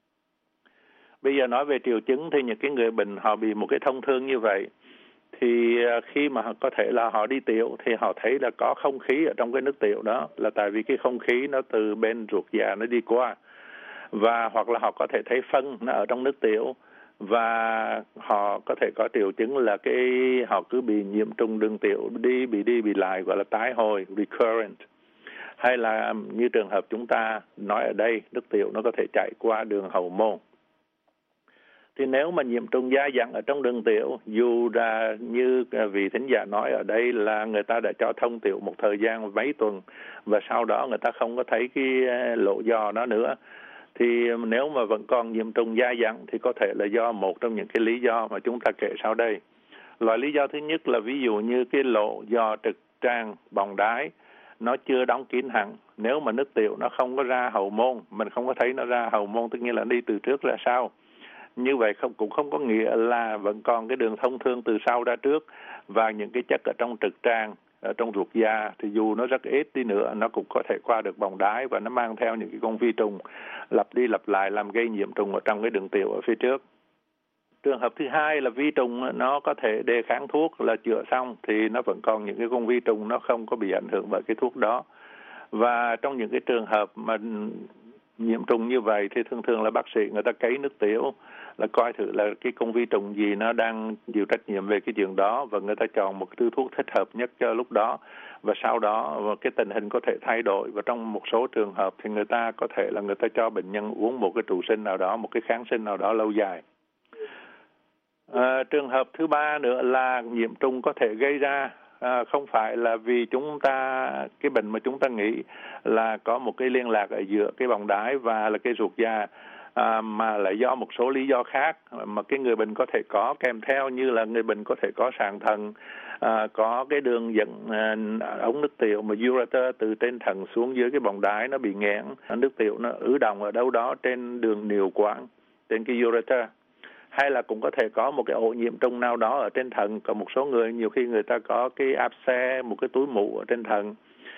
P: Bây giờ nói về triệu chứng thì những cái người bệnh họ bị một cái thông thương như vậy, thì khi mà có thể là họ đi tiểu thì họ thấy là có không khí ở trong cái nước tiểu đó, là tại vì cái không khí nó từ bên ruột già nó đi qua. Và hoặc là họ có thể thấy phân nó ở trong nước tiểu, và họ có thể có triệu chứng là họ cứ bị nhiễm trùng đường tiểu bị lại, gọi là tái hồi, recurrent. Hay là như trường hợp chúng ta nói ở đây, nước tiểu nó có thể chạy qua đường hậu môn. Thì nếu mà nhiễm trùng da dẳng ở trong đường tiểu, dù là như vị thính giả nói ở đây là người ta đã cho thông tiểu một thời gian mấy tuần, và sau đó người ta không có thấy cái lỗ giò đó nữa, thì nếu mà vẫn còn nhiễm trùng da dẳng thì có thể là do một trong những cái lý do mà chúng ta kể sau đây. Loại lý do thứ nhất là ví dụ như cái lỗ giò trực tràng bọng đái nó chưa đóng kín hẳn. Nếu mà nước tiểu nó không có ra hậu môn, mình không có thấy nó ra hậu môn, tức nghĩa là đi từ trước ra sau. Như vậy cũng không có nghĩa là vẫn còn cái đường thông thương từ sau ra trước, và những cái chất ở trong trực tràng, ở trong ruột già thì dù nó rất ít đi nữa, nó cũng có thể qua được bọng đái và nó mang theo những cái con vi trùng lặp đi lặp lại làm gây nhiễm trùng ở trong cái đường tiểu ở phía trước. Trường hợp thứ hai là vi trùng nó có thể đề kháng thuốc, là chữa xong thì nó vẫn còn những cái con vi trùng nó không có bị ảnh hưởng bởi cái thuốc đó. Và trong những cái trường hợp mà nhiễm trùng như vậy thì thường là bác sĩ người ta cấy nước tiểu, là coi thử là cái con vi trùng gì nó đang chịu trách nhiệm về cái chuyện đó, và người ta chọn một cái thứ thuốc thích hợp nhất cho lúc đó. Và sau đó cái tình hình có thể thay đổi, và trong một số trường hợp thì người ta có thể là người ta cho bệnh nhân uống một cái trụ sinh nào đó, một cái kháng sinh nào đó lâu dài. Trường hợp thứ ba nữa là nhiễm trùng có thể gây ra không phải là vì cái bệnh mà chúng ta nghĩ là có một cái liên lạc ở giữa cái bọng đái và là cái ruột già, mà là do một số lý do khác mà cái người bệnh có thể có kèm theo, như là người bệnh có thể có sạn thận, có cái đường dẫn ống nước tiểu mà ureter từ trên thận xuống dưới cái bọng đái nó bị nghẽn, nước tiểu nó ứ đọng ở đâu đó trên đường niệu quản, trên cái ureter. Hay là cũng có thể có một cái ổ nhiễm trùng nào đó ở trên thận. Còn một số người nhiều khi người ta có cái áp xe, một cái túi mủ ở trên thận.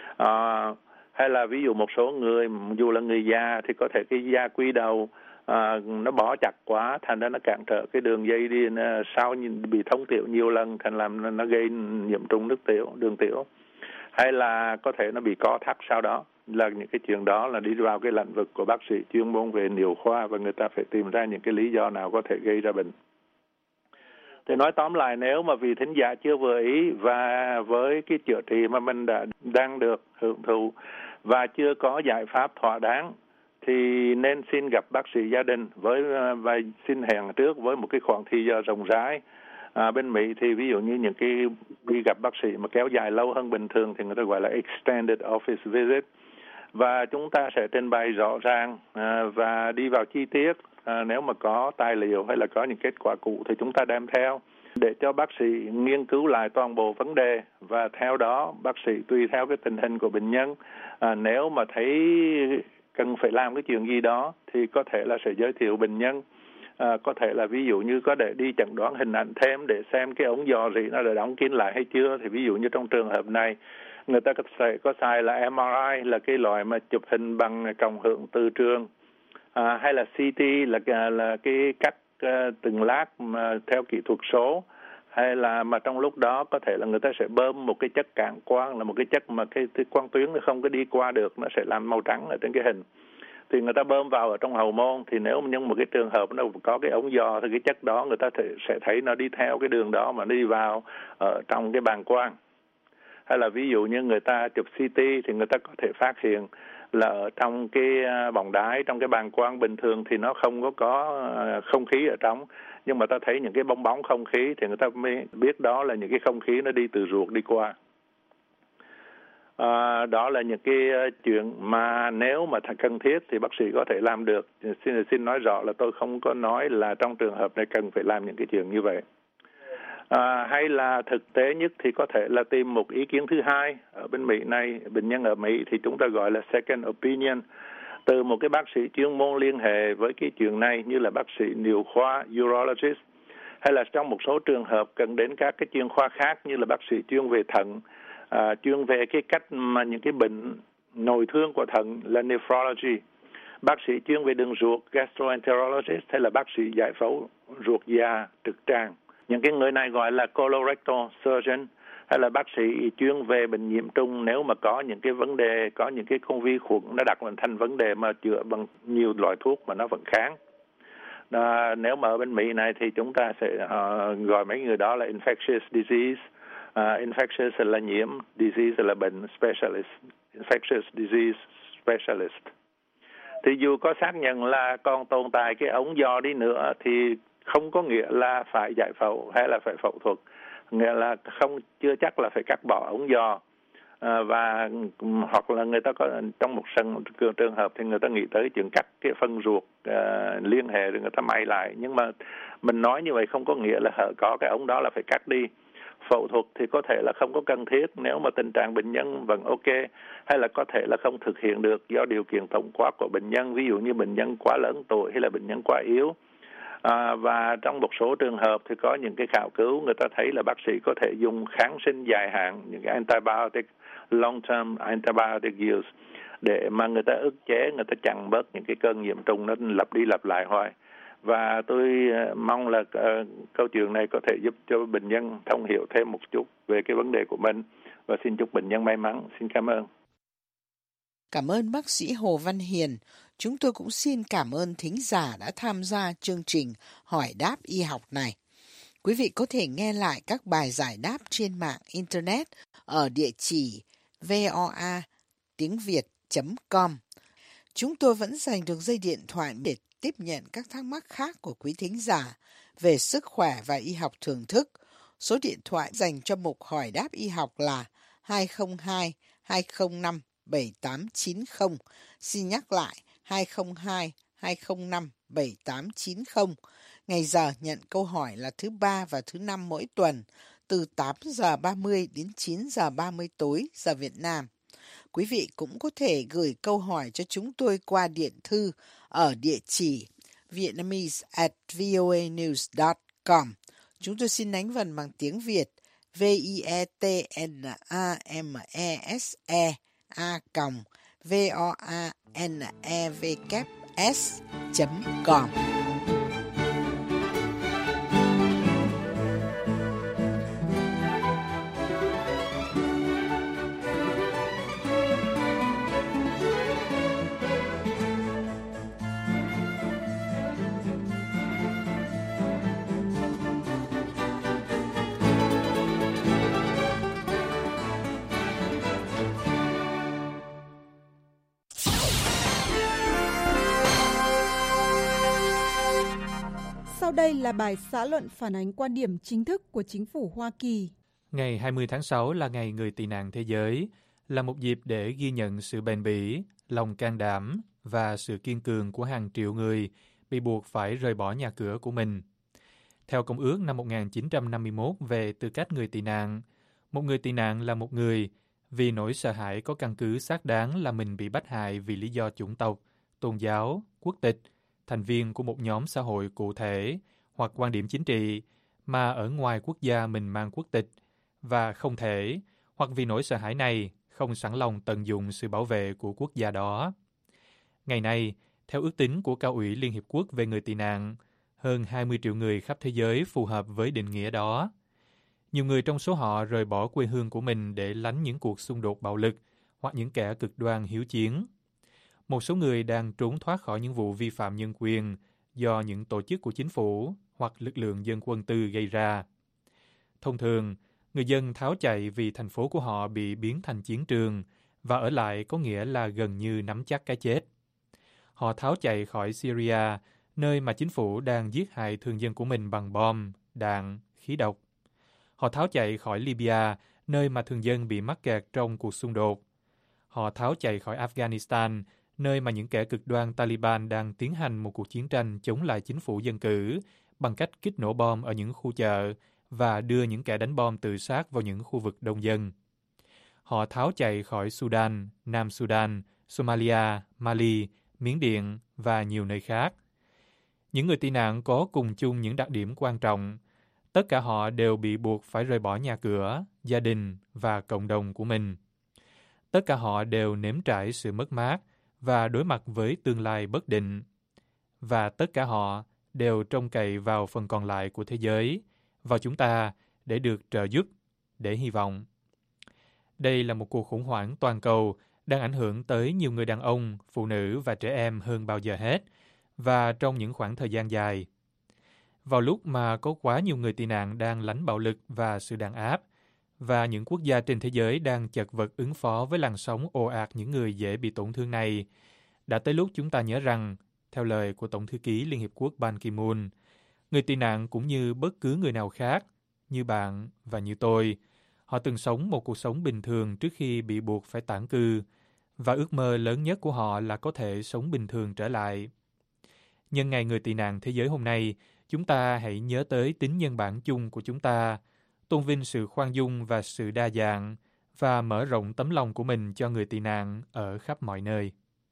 P: Hay là ví dụ một số người dù là người già thì có thể cái da quy đầu nó bó chặt quá, thành ra nó cản trở cái đường dây đi sau bị thông tiểu nhiều lần, thành làm nó gây nhiễm trùng đường tiểu. Hay là có thể nó bị co thắt sau đó. Là những cái chuyện đó là đi vào cái lĩnh vực của bác sĩ chuyên môn về niệu khoa, và người ta phải tìm ra những cái lý do nào có thể gây ra bệnh. Thì nói tóm lại, nếu mà vị thính giả chưa vừa ý và với cái chữa trị mà mình đang được hưởng thụ và chưa có giải pháp thỏa đáng, thì nên xin gặp bác sĩ gia đình và xin hẹn trước với một cái khoảng thời gian rộng rãi. Bên Mỹ thì ví dụ như những cái đi gặp bác sĩ mà kéo dài lâu hơn bình thường thì người ta gọi là extended office visit. Và chúng ta sẽ trình bày rõ ràng và đi vào chi tiết. Nếu mà có tài liệu hay là có những kết quả cụ thì chúng ta đem theo để cho bác sĩ nghiên cứu lại toàn bộ vấn đề, và theo đó bác sĩ tùy theo cái tình hình của bệnh nhân, nếu mà thấy cần phải làm cái chuyện gì đó thì có thể là sẽ giới thiệu bệnh nhân. Có thể là ví dụ như có để đi chẩn đoán hình ảnh thêm để xem cái ống dò rỉ nó đã đóng kín lại hay chưa. Thì ví dụ như trong trường hợp này người ta có xài là MRI, là cái loại mà chụp hình bằng cộng hưởng từ trường, hay là CT là cái cắt từng lát mà theo kỹ thuật số, hay là mà trong lúc đó có thể là người ta sẽ bơm một cái chất cản quang, là một cái chất mà cái quang tuyến nó không có đi qua được, nó sẽ làm màu trắng ở trên cái hình. Thì người ta bơm vào ở trong hậu môn, thì nếu như một cái trường hợp nó có cái ống dò thì cái chất đó người ta sẽ thấy nó đi theo cái đường đó mà nó đi vào ở trong cái bàng quang. Hay là ví dụ như người ta chụp CT thì người ta có thể phát hiện là ở trong cái bọng đái, trong cái bàng quang bình thường thì nó không có không khí ở trong, nhưng mà ta thấy những cái bong bóng không khí thì người ta mới biết đó là những cái không khí nó đi từ ruột đi qua. Đó là những cái chuyện mà nếu mà cần thiết thì bác sĩ có thể làm được. Xin nói rõ là tôi không có nói là trong trường hợp này cần phải làm những cái chuyện như vậy. Hay là thực tế nhất thì có thể là tìm một ý kiến thứ hai. Ở bên Mỹ này, bệnh nhân ở Mỹ thì chúng ta gọi là second opinion, từ một cái bác sĩ chuyên môn liên hệ với cái chuyện này, như là bác sĩ niệu khoa urologist, hay là trong một số trường hợp cần đến các cái chuyên khoa khác như là bác sĩ chuyên về thận, chuyên về cái cách mà những cái bệnh nội thương của thận là nephrology, bác sĩ chuyên về đường ruột gastroenterologist, hay là bác sĩ giải phẫu ruột già trực tràng. Những cái người này gọi là colorectal surgeon, hay là bác sĩ chuyên về bệnh nhiễm trùng nếu mà có những cái vấn đề, có những cái con vi khuẩn nó đặt thành vấn đề mà chữa bằng nhiều loại thuốc mà nó vẫn kháng. Nếu mà ở bên Mỹ này thì chúng ta sẽ gọi mấy người đó là infectious disease, infectious là nhiễm, disease là bệnh, specialist, infectious disease specialist. Thì dù có xác nhận là còn tồn tại cái ống giò đi nữa thì không có nghĩa là phải giải phẫu hay là phải phẫu thuật, nghĩa là chưa chắc là phải cắt bỏ ống giò. Và hoặc là người ta có trong một trường hợp thì người ta nghĩ tới chuyện cắt cái phân ruột liên hệ rồi người ta may lại, nhưng mà mình nói như vậy không có nghĩa là có cái ống đó là phải cắt đi. Phẫu thuật thì có thể là không có cần thiết nếu mà tình trạng bệnh nhân vẫn ok, hay là có thể là không thực hiện được do điều kiện tổng quát của bệnh nhân, ví dụ như bệnh nhân quá lớn tuổi hay là bệnh nhân quá yếu. Và trong một số trường hợp thì có những cái khảo cứu người ta thấy là bác sĩ có thể dùng kháng sinh dài hạn, những cái antibiotic, long-term antibiotic use, để mà người ta ức chế, người ta chặn bớt những cái cơn nhiễm trùng nó lặp đi lặp lại hoài. Và tôi mong là câu chuyện này có thể giúp cho bệnh nhân thông hiểu thêm một chút về cái vấn đề của mình, và xin chúc bệnh nhân may mắn. Xin cảm ơn.
H: Cảm ơn bác sĩ Hồ Văn Hiền. Chúng tôi cũng xin cảm ơn thính giả đã tham gia chương trình Hỏi đáp y học này. Quý vị có thể nghe lại các bài giải đáp trên mạng Internet ở địa chỉ voa.tiếng.việt.com. Chúng tôi vẫn dành được dây điện thoại để tiếp nhận các thắc mắc khác của quý thính giả về sức khỏe và y học thưởng thức. Số điện thoại dành cho mục Hỏi đáp y học là 202 205 7890. Xin nhắc lại 202 205 7890. Ngày giờ nhận câu hỏi là thứ Ba và thứ Năm mỗi tuần, từ 8 giờ 30 đến 9 giờ 30 tối giờ Việt Nam. Quý vị cũng có thể gửi câu hỏi cho chúng tôi qua điện thư ở địa chỉ vietnamese@voanews.com. Chúng tôi xin đánh vần bằng tiếng Việt vietnamese@voanevs.com.
A: Sau đây là bài xã luận phản ánh quan điểm chính thức của chính phủ Hoa Kỳ.
F: Ngày 20 tháng 6 là ngày người tị nạn thế giới, là một dịp để ghi nhận sự bền bỉ, lòng can đảm và sự kiên cường của hàng triệu người bị buộc phải rời bỏ nhà cửa của mình. Theo Công ước năm 1951 về tư cách người tị nạn, một người tị nạn là một người vì nỗi sợ hãi có căn cứ xác đáng là mình bị bắt hại vì lý do chủng tộc, tôn giáo, quốc tịch, thành viên của một nhóm xã hội cụ thể hoặc quan điểm chính trị mà ở ngoài quốc gia mình mang quốc tịch, và không thể, hoặc vì nỗi sợ hãi này, không sẵn lòng tận dụng sự bảo vệ của quốc gia đó. Ngày nay, theo ước tính của Cao ủy Liên Hiệp Quốc về người tị nạn, hơn 20 triệu người khắp thế giới phù hợp với định nghĩa đó. Nhiều người trong số họ rời bỏ quê hương của mình để lánh những cuộc xung đột bạo lực hoặc những kẻ cực đoan hiếu chiến. Một số người đang trốn thoát khỏi những vụ vi phạm nhân quyền do những tổ chức của chính phủ hoặc lực lượng dân quân tư gây ra. Thông thường, người dân tháo chạy vì thành phố của họ bị biến thành chiến trường, và ở lại có nghĩa là gần như nắm chắc cái chết. Họ tháo chạy khỏi Syria, nơi mà chính phủ đang giết hại thường dân của mình bằng bom, đạn, khí độc. Họ tháo chạy khỏi Libya, nơi mà thường dân bị mắc kẹt trong cuộc xung đột Họ tháo chạy khỏi Afghanistan, nơi mà những kẻ cực đoan Taliban đang tiến hành một cuộc chiến tranh chống lại chính phủ dân cử bằng cách kích nổ bom ở những khu chợ và đưa những kẻ đánh bom tự sát vào những khu vực đông dân. Họ tháo chạy khỏi Sudan, Nam Sudan, Somalia, Mali, Miến Điện và nhiều nơi khác. Những người tị nạn có cùng chung những đặc điểm quan trọng. Tất cả họ đều bị buộc phải rời bỏ nhà cửa, gia đình và cộng đồng của mình. Tất cả họ đều nếm trải sự mất mát và đối mặt với tương lai bất định. Và tất cả họ đều trông cậy vào phần còn lại của thế giới, vào chúng ta để được trợ giúp, để hy vọng. Đây là một cuộc khủng hoảng toàn cầu đang ảnh hưởng tới nhiều người đàn ông, phụ nữ và trẻ em hơn bao giờ hết, và trong những khoảng thời gian dài. Vào lúc mà có quá nhiều người tị nạn đang lánh bạo lực và sự đàn áp, và những quốc gia trên thế giới đang chật vật ứng phó với làn sóng ồ ạt những người dễ bị tổn thương này, đã tới lúc chúng ta nhớ rằng, theo lời của Tổng thư ký Liên Hiệp Quốc Ban Ki-moon, người tị nạn cũng như bất cứ người nào khác, như bạn và như tôi, họ từng sống một cuộc sống bình thường trước khi bị buộc phải tản cư, và ước mơ lớn nhất của họ là có thể sống bình thường trở lại. Nhân ngày người tị nạn thế giới hôm nay, chúng ta hãy nhớ tới tính nhân bản chung của chúng ta, tôn vinh sự khoan dung và sự đa dạng, và mở rộng tấm lòng của mình cho người tị nạn ở khắp mọi nơi.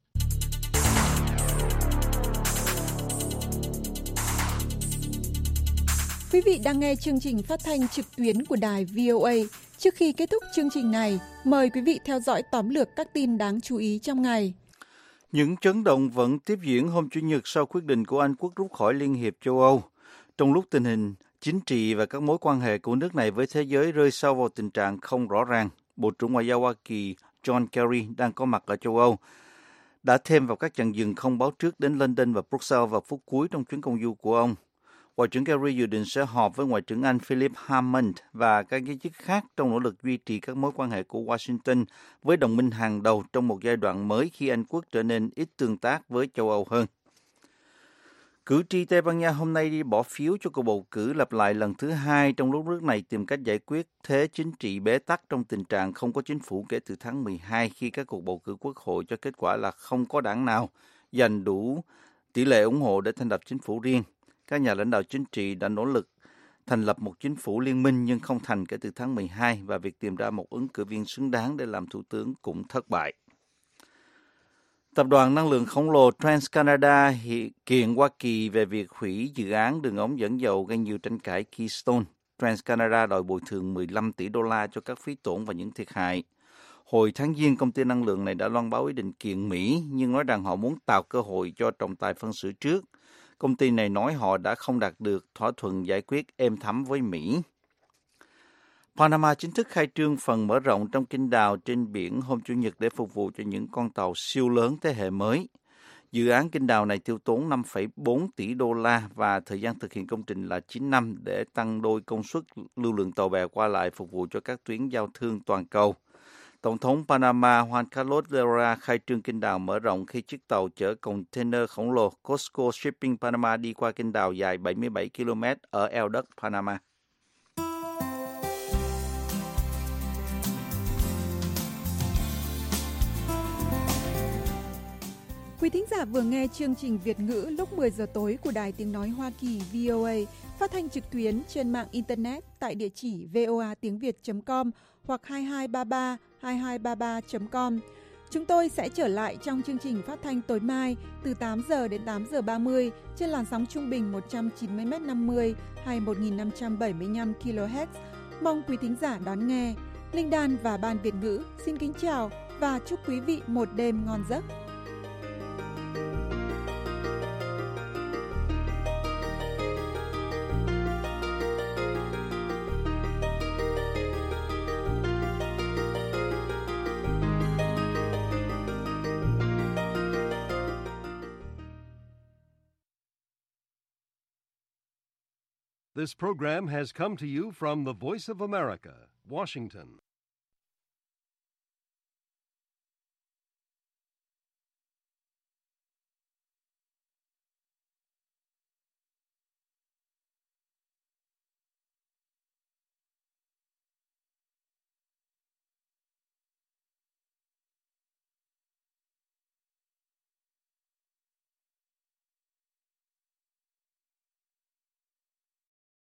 A: Quý vị đang nghe chương trình phát thanh trực tuyến của đài VOA. Trước khi kết thúc chương trình này, mời quý vị theo dõi tóm lược các tin đáng chú ý trong ngày.
B: Những chấn động vẫn tiếp diễn hôm Chủ nhật sau quyết định của Anh Quốc rút khỏi Liên hiệp châu Âu. Trong lúc tình hình chính trị và các mối quan hệ của nước này với thế giới rơi sâu vào tình trạng không rõ ràng, Bộ trưởng Ngoại giao Hoa Kỳ John Kerry đang có mặt ở châu Âu đã thêm vào các chặng dừng không báo trước đến London và Brussels vào phút cuối trong chuyến công du của ông. Ngoại trưởng Kerry dự định sẽ họp với Ngoại trưởng Anh Philip Hammond và các giới chức khác trong nỗ lực duy trì các mối quan hệ của Washington với đồng minh hàng đầu trong một giai đoạn mới khi Anh Quốc trở nên ít tương tác với châu Âu hơn. Cử tri Tây Ban Nha hôm nay đi bỏ phiếu cho cuộc bầu cử lặp lại lần thứ hai trong lúc nước này tìm cách giải quyết thế chính trị bế tắc trong tình trạng không có chính phủ kể từ tháng 12 khi các cuộc bầu cử quốc hội cho kết quả là không có đảng nào giành đủ tỷ lệ ủng hộ để thành lập chính phủ riêng. Các nhà lãnh đạo chính trị đã nỗ lực thành lập một chính phủ liên minh nhưng không thành kể từ tháng 12 và việc tìm ra một ứng cử viên xứng đáng để làm thủ tướng cũng thất bại. Tập đoàn năng lượng khổng lồ TransCanada kiện Hoa Kỳ về việc hủy dự án đường ống dẫn dầu gây nhiều tranh cãi Keystone. TransCanada đòi bồi thường 15 tỷ đô la cho các phí tổn và những thiệt hại. Hồi tháng Giêng, công ty năng lượng này đã loan báo ý định kiện Mỹ nhưng nói rằng họ muốn tạo cơ hội cho trọng tài phân xử trước. Công ty này nói họ đã không đạt được thỏa thuận giải quyết êm thấm với Mỹ. Panama chính thức khai trương phần mở rộng trong kênh đào trên biển hôm Chủ nhật để phục vụ cho những con tàu siêu lớn thế hệ mới. Dự án kênh đào này tiêu tốn 5,4 tỷ đô la và thời gian thực hiện công trình là 9 năm để tăng đôi công suất lưu lượng tàu bè qua lại phục vụ cho các tuyến giao thương toàn cầu. Tổng thống Panama Juan Carlos Vera khai trương kênh đào mở rộng khi chiếc tàu chở container khổng lồ COSCO Shipping Panama đi qua kênh đào dài 77 km ở eo đất Panama.
A: Quý thính giả vừa nghe chương trình Việt ngữ lúc 10 giờ tối của Đài Tiếng Nói Hoa Kỳ VOA, phát thanh trực tuyến trên mạng Internet tại địa chỉ voatiengviet.com hoặc 2233 Chúng tôi sẽ trở lại trong chương trình phát thanh tối mai từ 8 giờ đến 8 giờ 30 trên làn sóng trung bình 190m50 hay 1575 kHz. Mong quý thính giả đón nghe. Linh Đan và Ban Việt ngữ xin kính chào và chúc quý vị một đêm ngon giấc.
Q: This program has come to you from the Voice of America, Washington.